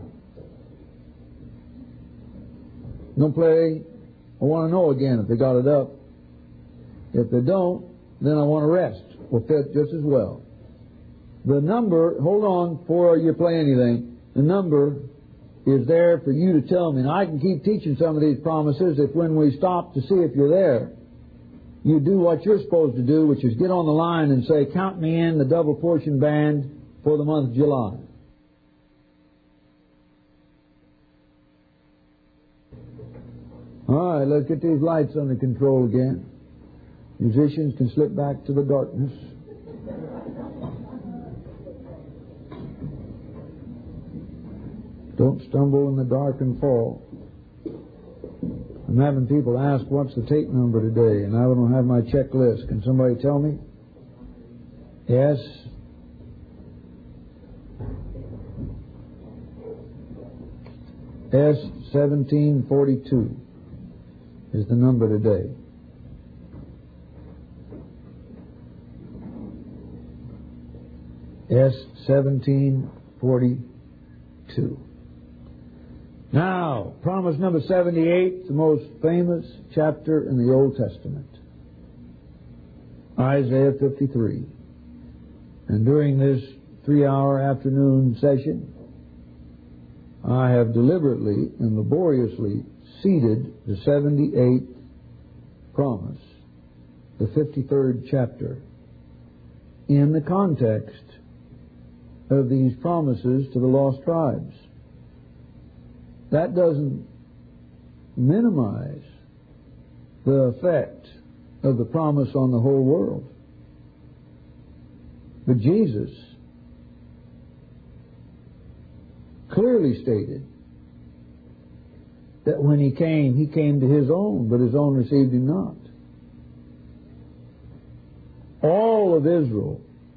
Don't play. I want to know again if they got it up. If they don't, then I want to rest. Will fit just as well. The number, hold on before you play anything. The number is there for you to tell me. And I can keep teaching some of these promises if when we stop to see if you're there, you do what you're supposed to do, which is get on the line and say, count me in the double portion band for the month of July. All right, let's get these lights under control again. Musicians can slip back to the darkness. Don't stumble in the dark and fall. I'm having people ask, what's the tape number today? And I don't have my checklist. Can somebody tell me? Yes. S seventeen forty-two is the number today. S seventeen forty-two. Now, promise number seventy-eight, the most famous chapter in the Old Testament. Isaiah fifty-three. And during this three-hour afternoon session, I have deliberately and laboriously seeded the seventy-eighth promise, the fifty-third chapter, in the context of these promises to the lost tribes. That doesn't minimize the effect of the promise on the whole world. But Jesus clearly stated that when he came, he came to his own, but his own received him not. All of Israel,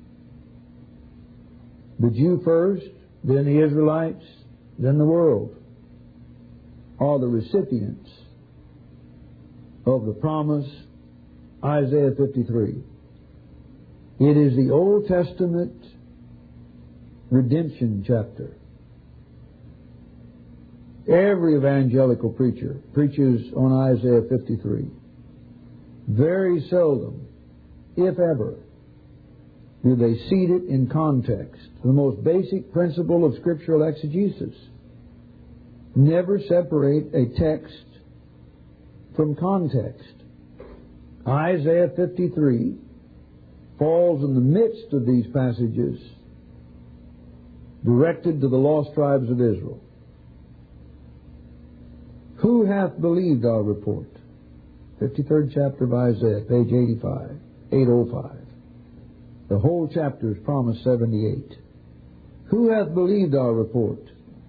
the Jew first, then the Israelites, then the world, are the recipients of the promise, Isaiah fifty-three. It is the Old Testament redemption chapter. Every evangelical preacher preaches on Isaiah fifty-three. Very seldom, if ever, do they seed it in context. The most basic principle of scriptural exegesis. Never separate a text from context. Isaiah fifty-three falls in the midst of these passages directed to the lost tribes of Israel. Who hath believed our report? fifty-third chapter of Isaiah, page eighty-five, eight oh five. The whole chapter is promised seventy-eight. Who hath believed our report?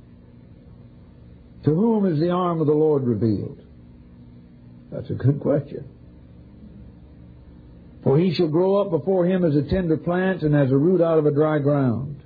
To whom is the arm of the Lord revealed? That's a good question. For he shall grow up before him as a tender plant and as a root out of a dry ground.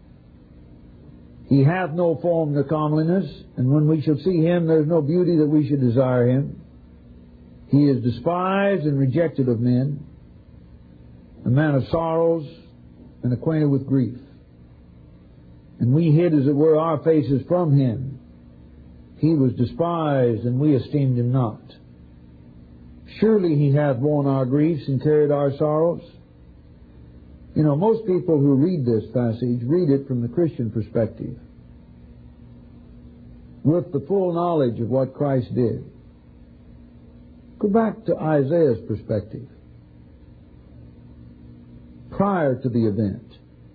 He hath no form nor comeliness, and when we shall see him, there is no beauty that we should desire him. He is despised and rejected of men, a man of sorrows and acquainted with grief. And we hid, as it were, our faces from him. He was despised, and we esteemed him not. Surely he hath borne our griefs and carried our sorrows. You know, most people who read this passage read it from the Christian perspective, with the full knowledge of what Christ did. Go back to Isaiah's perspective, prior to the event.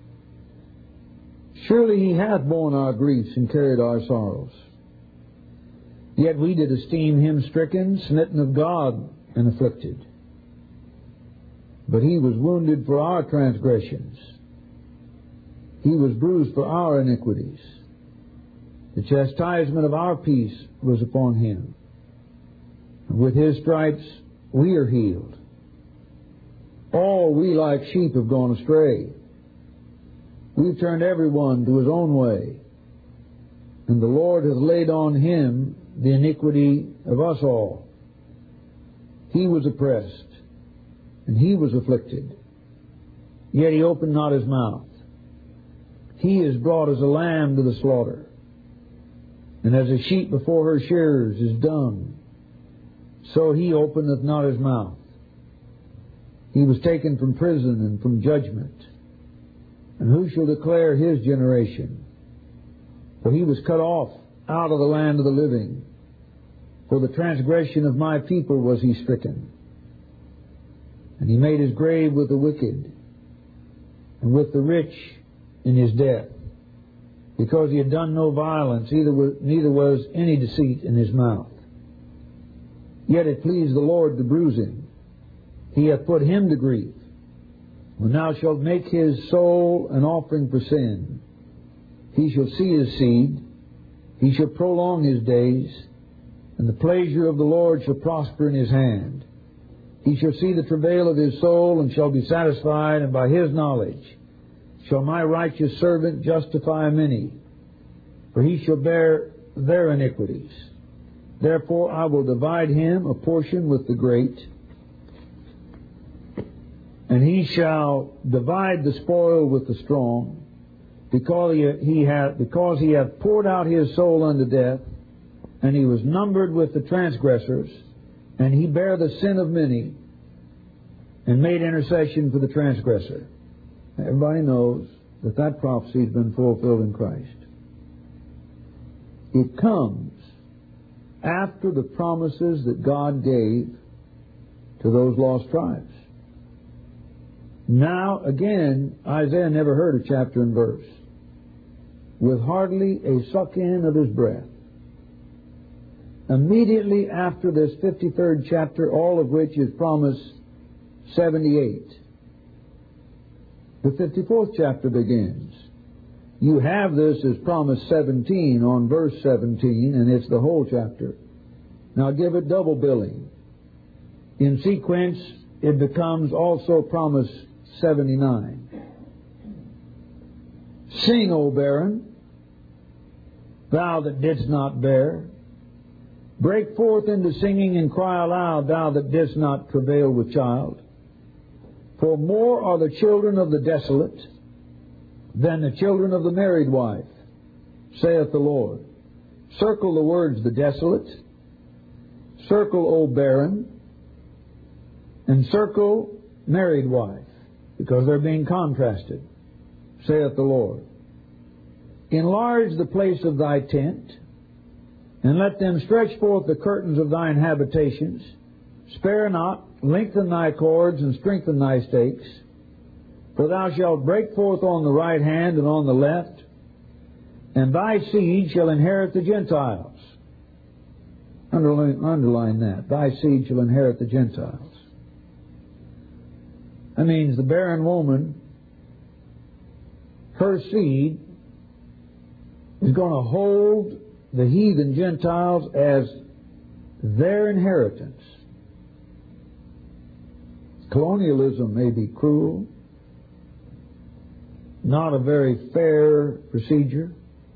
Surely he hath borne our griefs and carried our sorrows. Yet we did esteem him stricken, smitten of God, and afflicted. But he was wounded for our transgressions. He was bruised for our iniquities. The chastisement of our peace was upon him. And with his stripes we are healed. All we like sheep have gone astray. We've turned every one to his own way. And the Lord hath laid on him the iniquity of us all. He was oppressed, and he was afflicted, yet he opened not his mouth. He is brought as a lamb to the slaughter, and as a sheep before her shearers is dumb, so he openeth not his mouth. He was taken from prison and from judgment, and who shall declare his generation? For he was cut off out of the land of the living. For the transgression of my people was he stricken. And he made his grave with the wicked, and with the rich in his death, because he had done no violence, either was, neither was any deceit in his mouth. Yet it pleased the Lord to bruise him. He hath put him to grief. When thou shalt make his soul an offering for sin, he shall see his seed, he shall prolong his days, and the pleasure of the Lord shall prosper in his hand. He shall see the travail of his soul, and shall be satisfied, and by his knowledge shall my righteous servant justify many, for he shall bear their iniquities. Therefore I will divide him a portion with the great, and he shall divide the spoil with the strong, because he, he hath because he hath poured out his soul unto death, and he was numbered with the transgressors, and he bare the sin of many, and made intercession for the transgressor. Everybody knows that that prophecy has been fulfilled in Christ. It comes after the promises that God gave to those lost tribes. Now, again, Isaiah never heard a chapter and verse, with hardly a suck in of his breath. Immediately after this fifty-third chapter, all of which is promised seventy-eight, the fifty-fourth chapter begins. You have this as promise seventeen on verse seventeen, and it's the whole chapter. Now give it double billing. In sequence, it becomes also promise seventy-nine. Sing, O barren, thou that didst not bear. Break forth into singing and cry aloud, thou that didst not travail with child. For more are the children of the desolate than the children of the married wife, saith the Lord. Circle the words the desolate, circle O barren, and circle married wife, because they're being contrasted, saith the Lord. Enlarge the place of thy tent, and let them stretch forth the curtains of thine habitations. Spare not, lengthen thy cords, and strengthen thy stakes. For thou shalt break forth on the right hand and on the left, and thy seed shall inherit the Gentiles. Underline, underline that. Thy seed shall inherit the Gentiles. That means the barren woman, her seed is going to hold the heathen Gentiles as their inheritance. Colonialism may be cruel, not a very fair procedure.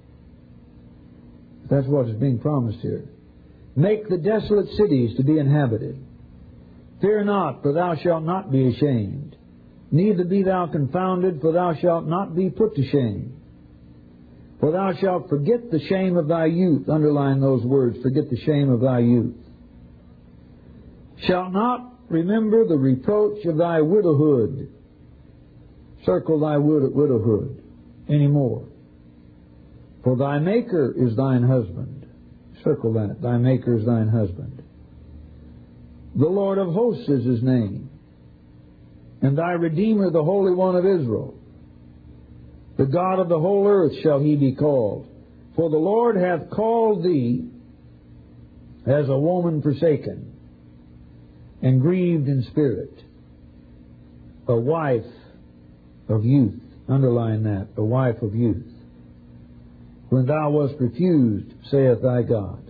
That's what is being promised here. Make the desolate cities to be inhabited. Fear not, for thou shalt not be ashamed. Neither be thou confounded, for thou shalt not be put to shame. For thou shalt forget the shame of thy youth. Underline those words, forget the shame of thy youth. Shalt not remember the reproach of thy widowhood. Circle thy widowhood anymore. For thy Maker is thine husband. Circle that. Thy Maker is thine husband. The Lord of hosts is his name. And thy Redeemer, the Holy One of Israel. The God of the whole earth shall he be called. For the Lord hath called thee as a woman forsaken and grieved in spirit, a wife of youth. Underline that, a wife of youth. When thou wast refused, saith thy God.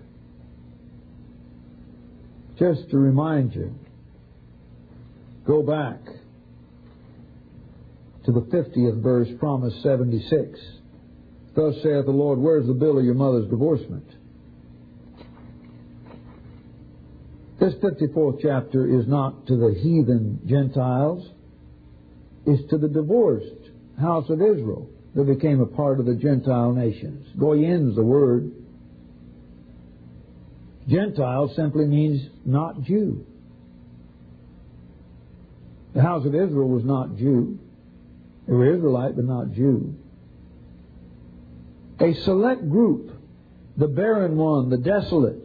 Just to remind you, go back to the fiftieth verse, promise seventy-six. Thus saith the Lord, where's the bill of your mother's divorcement? This fifty-fourth chapter is not to the heathen Gentiles. It's to the divorced house of Israel that became a part of the Gentile nations. Goyin's the word. Gentile simply means not Jew. The house of Israel was not Jew. They were Israelite, but not Jew. A select group, the barren one, the desolate,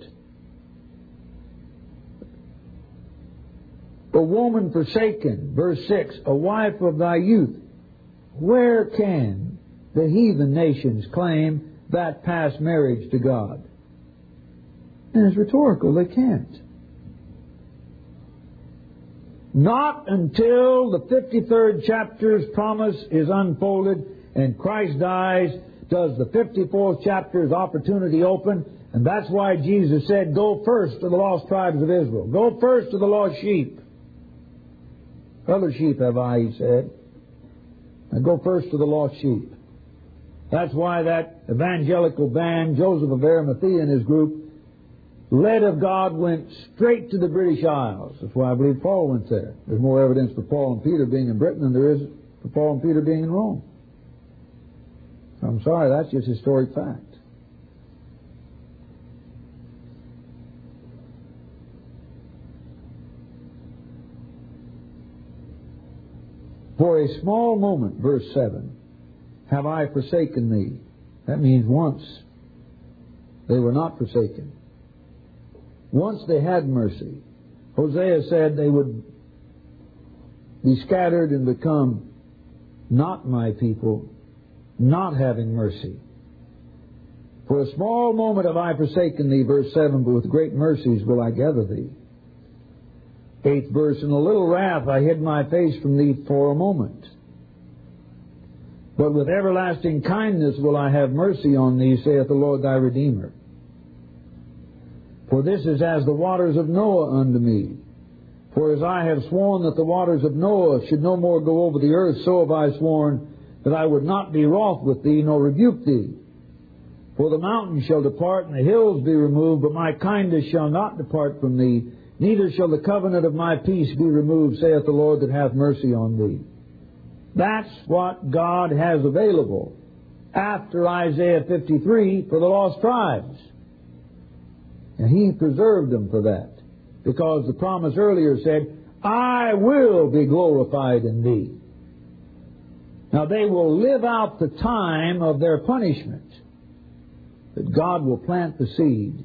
a woman forsaken, verse six, a wife of thy youth. Where can the heathen nations claim that past marriage to God? And it's rhetorical, they can't. Not until the fifty-third chapter's promise is unfolded and Christ dies does the fifty-fourth chapter's opportunity open. And that's why Jesus said, go first to the lost tribes of Israel. Go first to the lost sheep. Other sheep have I, he said. And go first to the lost sheep. That's why that evangelical band, Joseph of Arimathea and his group, led of God, went straight to the British Isles. That's why I believe Paul went there. There's more evidence for Paul and Peter being in Britain than there is for Paul and Peter being in Rome. I'm sorry, that's just historic fact. For a small moment, verse seven, have I forsaken thee. That means once they were not forsaken. Once they had mercy. Hosea said they would be scattered and become not my people, not having mercy. For a small moment have I forsaken thee, verse seven, but with great mercies will I gather thee. Eighth verse, in a little wrath I hid my face from thee for a moment. But with everlasting kindness will I have mercy on thee, saith the Lord thy Redeemer. For this is as the waters of Noah unto me. For as I have sworn that the waters of Noah should no more go over the earth, so have I sworn that I would not be wroth with thee, nor rebuke thee. For the mountains shall depart, and the hills be removed, but my kindness shall not depart from thee, neither shall the covenant of my peace be removed, saith the Lord that hath mercy on thee. That's what God has available after Isaiah fifty-three for the lost tribes. And He preserved them for that. Because the promise earlier said, I will be glorified in thee. Now they will live out the time of their punishment. That God will plant the seed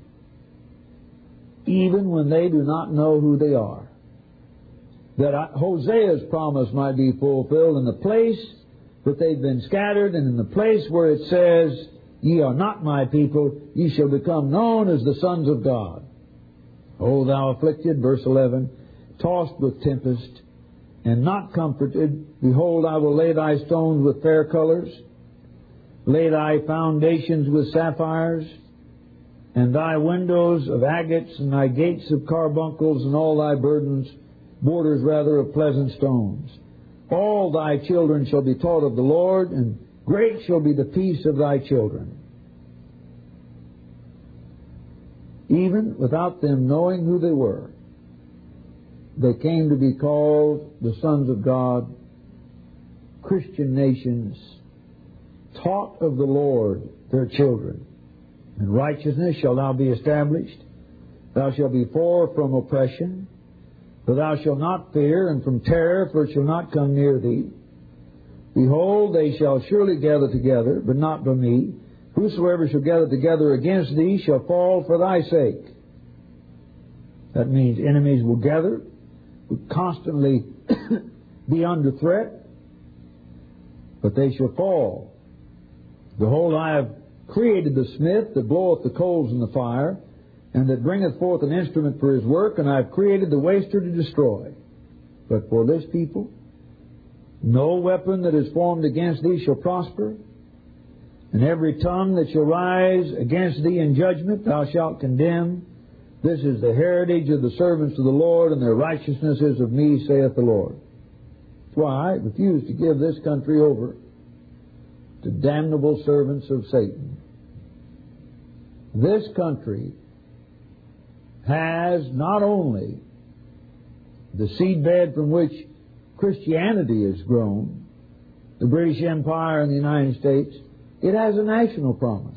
even when they do not know who they are. That Hosea's promise might be fulfilled in the place that they've been scattered, and in the place where it says, ye are not my people, ye shall become known as the sons of God. O thou afflicted, verse eleven, tossed with tempest, and not comforted, behold, I will lay thy stones with fair colors, lay thy foundations with sapphires, and thy windows of agates, and thy gates of carbuncles, and all thy burdens, borders rather of pleasant stones. All thy children shall be taught of the Lord, and great shall be the peace of thy children. Even without them knowing who they were, they came to be called the sons of God, Christian nations, taught of the Lord their children. In righteousness shalt thou be established. Thou shalt be far from oppression, for thou shalt not fear, and from terror, for it shall not come near thee. Behold, they shall surely gather together, but not by me. Whosoever shall gather together against thee shall fall for thy sake. That means enemies will gather, will constantly be under threat, but they shall fall. Behold, I have created the smith that bloweth the coals in the fire, and that bringeth forth an instrument for his work, and I have created the waster to destroy. But for this people, no weapon that is formed against thee shall prosper, and every tongue that shall rise against thee in judgment thou shalt condemn. This is the heritage of the servants of the Lord, and their righteousness is of me, saith the Lord. That's why I refuse to give this country over to damnable servants of Satan. This country has not only the seedbed from which Christianity has grown, the British Empire and the United States, it has a national promise.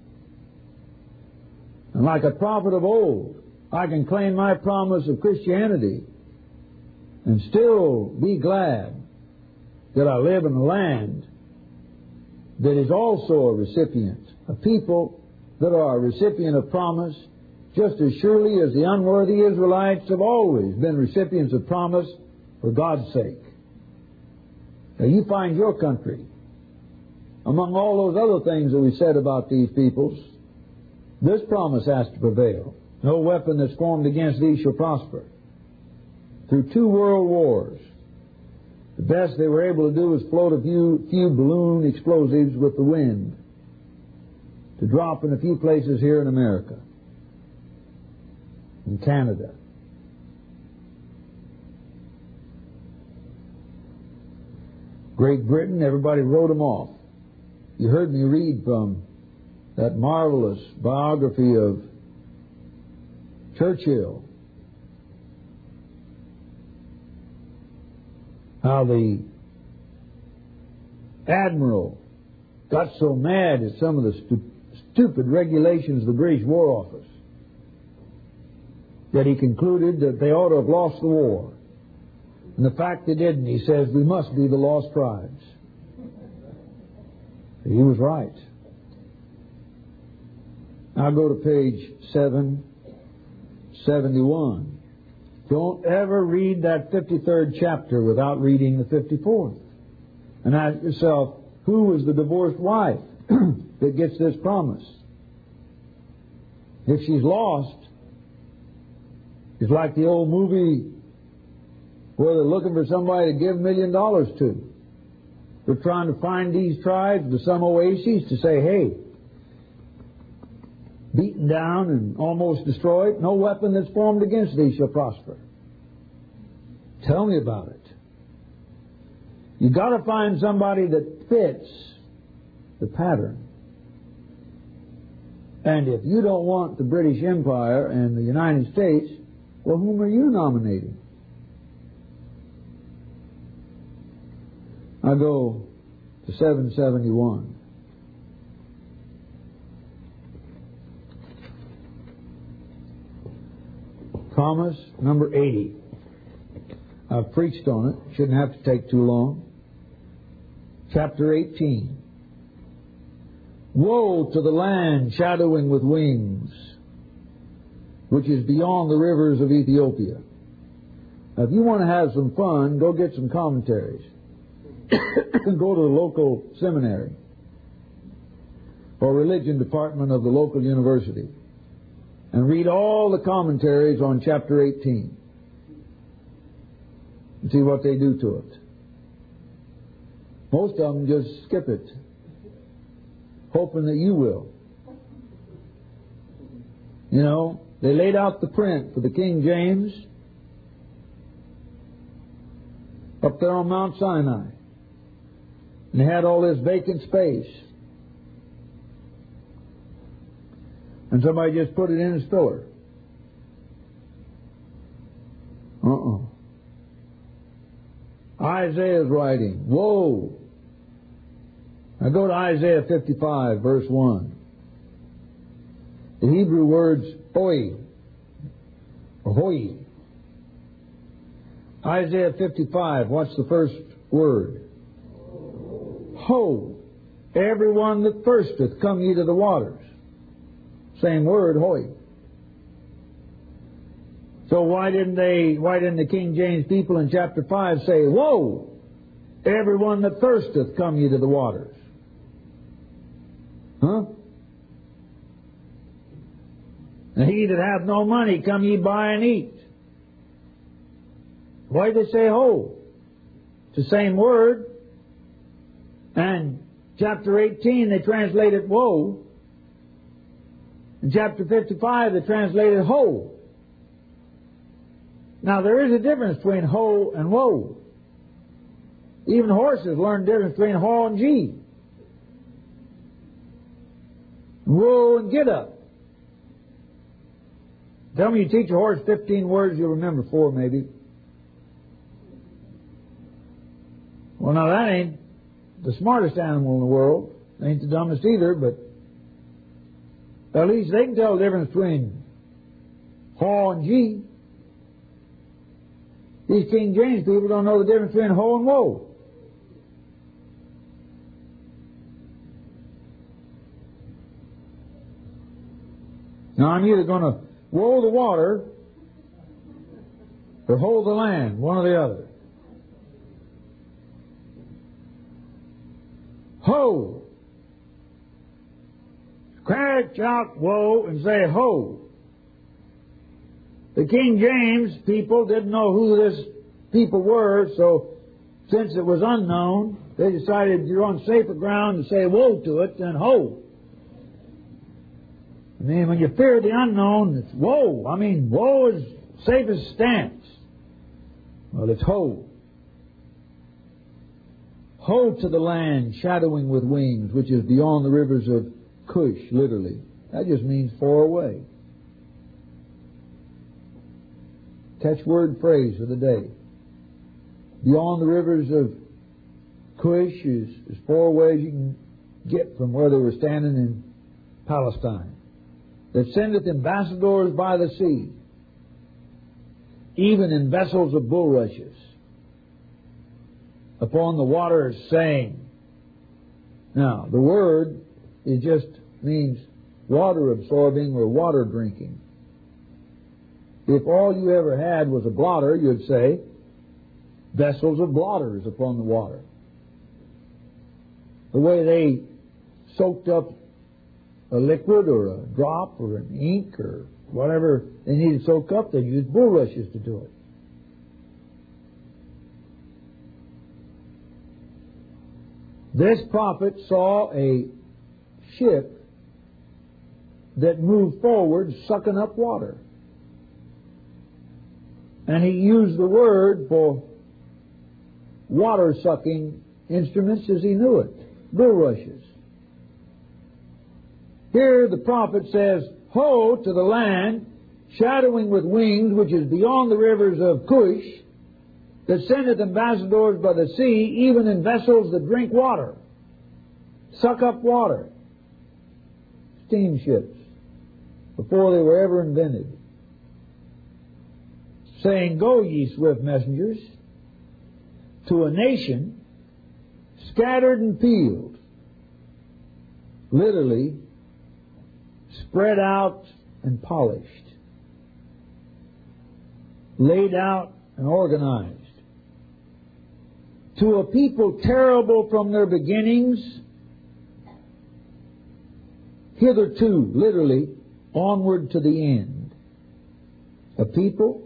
And like a prophet of old, I can claim my promise of Christianity and still be glad that I live in a land that is also a recipient, a people that are a recipient of promise, just as surely as the unworthy Israelites have always been recipients of promise for God's sake. Now you find your country, among all those other things that we said about these peoples, this promise has to prevail. No weapon that's formed against thee shall prosper. Through two world wars, the best they were able to do was float a few, few balloon explosives with the wind to drop in a few places here in America, in Canada. Great Britain, everybody wrote them off. You heard me read from that marvelous biography of Churchill, how the admiral got so mad at some of the stu- stupid regulations of the British War Office that he concluded that they ought to have lost the war. And the fact they didn't, he says, we must be the lost tribes. He was right. Now go to page seven seventy-one. Don't ever read that fifty-third chapter without reading the fifty-fourth. And ask yourself, who is the divorced wife that gets this promise? If she's lost, it's like the old movie where they're looking for somebody to give a million dollars to. They're trying to find these tribes to some oases to say, hey, beaten down and almost destroyed, no weapon that's formed against thee shall prosper. Tell me about it. You've got to find somebody that fits the pattern. And if you don't want the British Empire and the United States, well, whom are you nominating? I go to seven seventy-one. Promise number eighty. I've preached on it. Shouldn't have to take too long. Chapter eighteen. Woe to the land shadowing with wings, which is beyond the rivers of Ethiopia. Now, if you want to have some fun, go get some commentaries. Go to the local seminary or religion department of the local university and read all the commentaries on chapter eighteen and see what they do to it. Most of them just skip it, hoping that you will. You know, they laid out the print for the King James up there on Mount Sinai. And they had all this vacant space. And somebody just put it in as filler. Uh-uh. Isaiah's writing, woe. Now go to Isaiah fifty-five, verse one. The Hebrew words hoi, or hoi. Isaiah fifty-five, what's the first word? Ho. Everyone that thirsteth, come ye to the waters. Same word, hoi. So why didn't they, why didn't the King James people in chapter five say, woe, everyone that thirsteth, come ye to the waters? Huh? And he that hath no money, come ye buy and eat. Why did they say ho? It's the same word. And chapter eighteen, they translated woe. In chapter fifty-five, they translated ho. Now, there is a difference between ho and woe. Even horses learn the difference between haw and gee. Whoa and get up. Tell me you teach a horse fifteen words, you'll remember four maybe. Well, now that ain't the smartest animal in the world. Ain't the dumbest either, but at least they can tell the difference between haw and gee. These King James people don't know the difference between ho and woe. Now I'm either going to woe the water or hold the land, one or the other. Ho. Crack out woe and say ho. The King James people didn't know who this people were, so since it was unknown, they decided you're on safer ground to say woe to it than ho. I mean, when you fear the unknown, it's woe. I mean, woe is safest stance. Well, it's ho. Ho to the land shadowing with wings, which is beyond the rivers of Cush, literally. That just means far away. Catchword phrase of the day. Beyond the rivers of Cush is as far away as you can get from where they were standing in Palestine. That sendeth ambassadors by the sea, even in vessels of bulrushes, upon the waters, saying. Now, the word, it just means water absorbing or water drinking. If all you ever had was a blotter, you'd say, vessels of blotters upon the water. The way they soaked up a liquid or a drop or an ink or whatever they needed to soak up, they used bulrushes to do it. This prophet saw a ship that moved forward sucking up water. And he used the word for water-sucking instruments as he knew it, bulrushes. Here the prophet says, ho to the land, shadowing with wings, which is beyond the rivers of Cush, that sendeth ambassadors by the sea, even in vessels that drink water, suck up water. Steamships, before they were ever invented. saying, "Go, ye swift messengers, to a nation scattered in field," literally spread out and polished, laid out and organized, to a people terrible from their beginnings, hitherto, literally, onward to the end. A people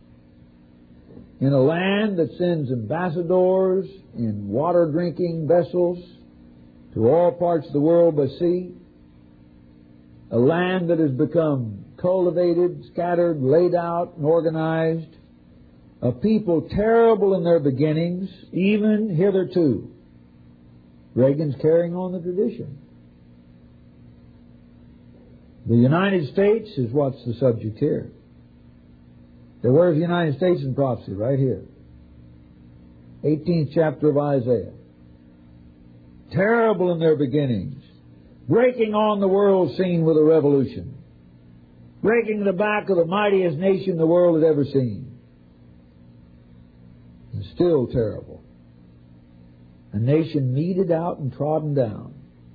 in a land that sends ambassadors in water-drinking vessels to all parts of the world by sea. A land that has become cultivated, scattered, laid out, and organized. A people terrible in their beginnings, even hitherto. Reagan's carrying on the tradition. The United States is what's the subject here. So where's the United States in prophecy? Right here. eighteenth chapter of Isaiah. Terrible in their beginnings. Breaking on the world scene with a revolution. Breaking the back of the mightiest nation the world had ever seen. And still terrible. A nation meted out and trodden down.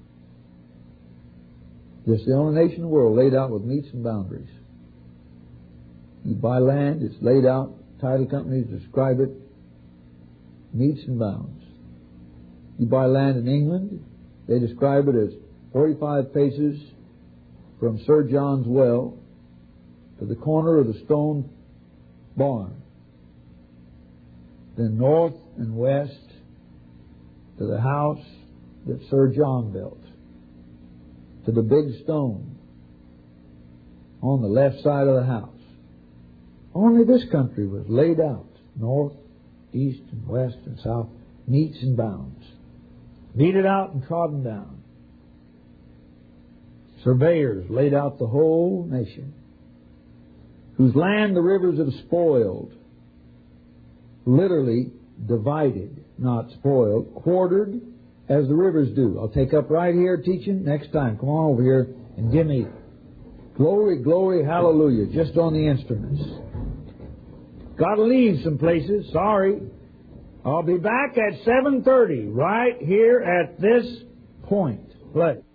Just the only nation in the world laid out with metes and boundaries. You buy land, it's laid out, title companies describe it, metes and bounds. You buy land in England, they describe it as forty-five paces from Sir John's Well to the corner of the stone barn. Then north and west to the house that Sir John built, to the big stone on the left side of the house. Only this country was laid out, north, east, and west, and south, metes and bounds. Meted out and trodden down. Surveyors laid out the whole nation, whose land the rivers have spoiled, literally divided, not spoiled, quartered, as the rivers do. I'll take up right here teaching next time. Come on over here and give me glory, glory, hallelujah, just on the instruments. Got to leave some places, sorry. I'll be back at seven thirty right here at this point. Play.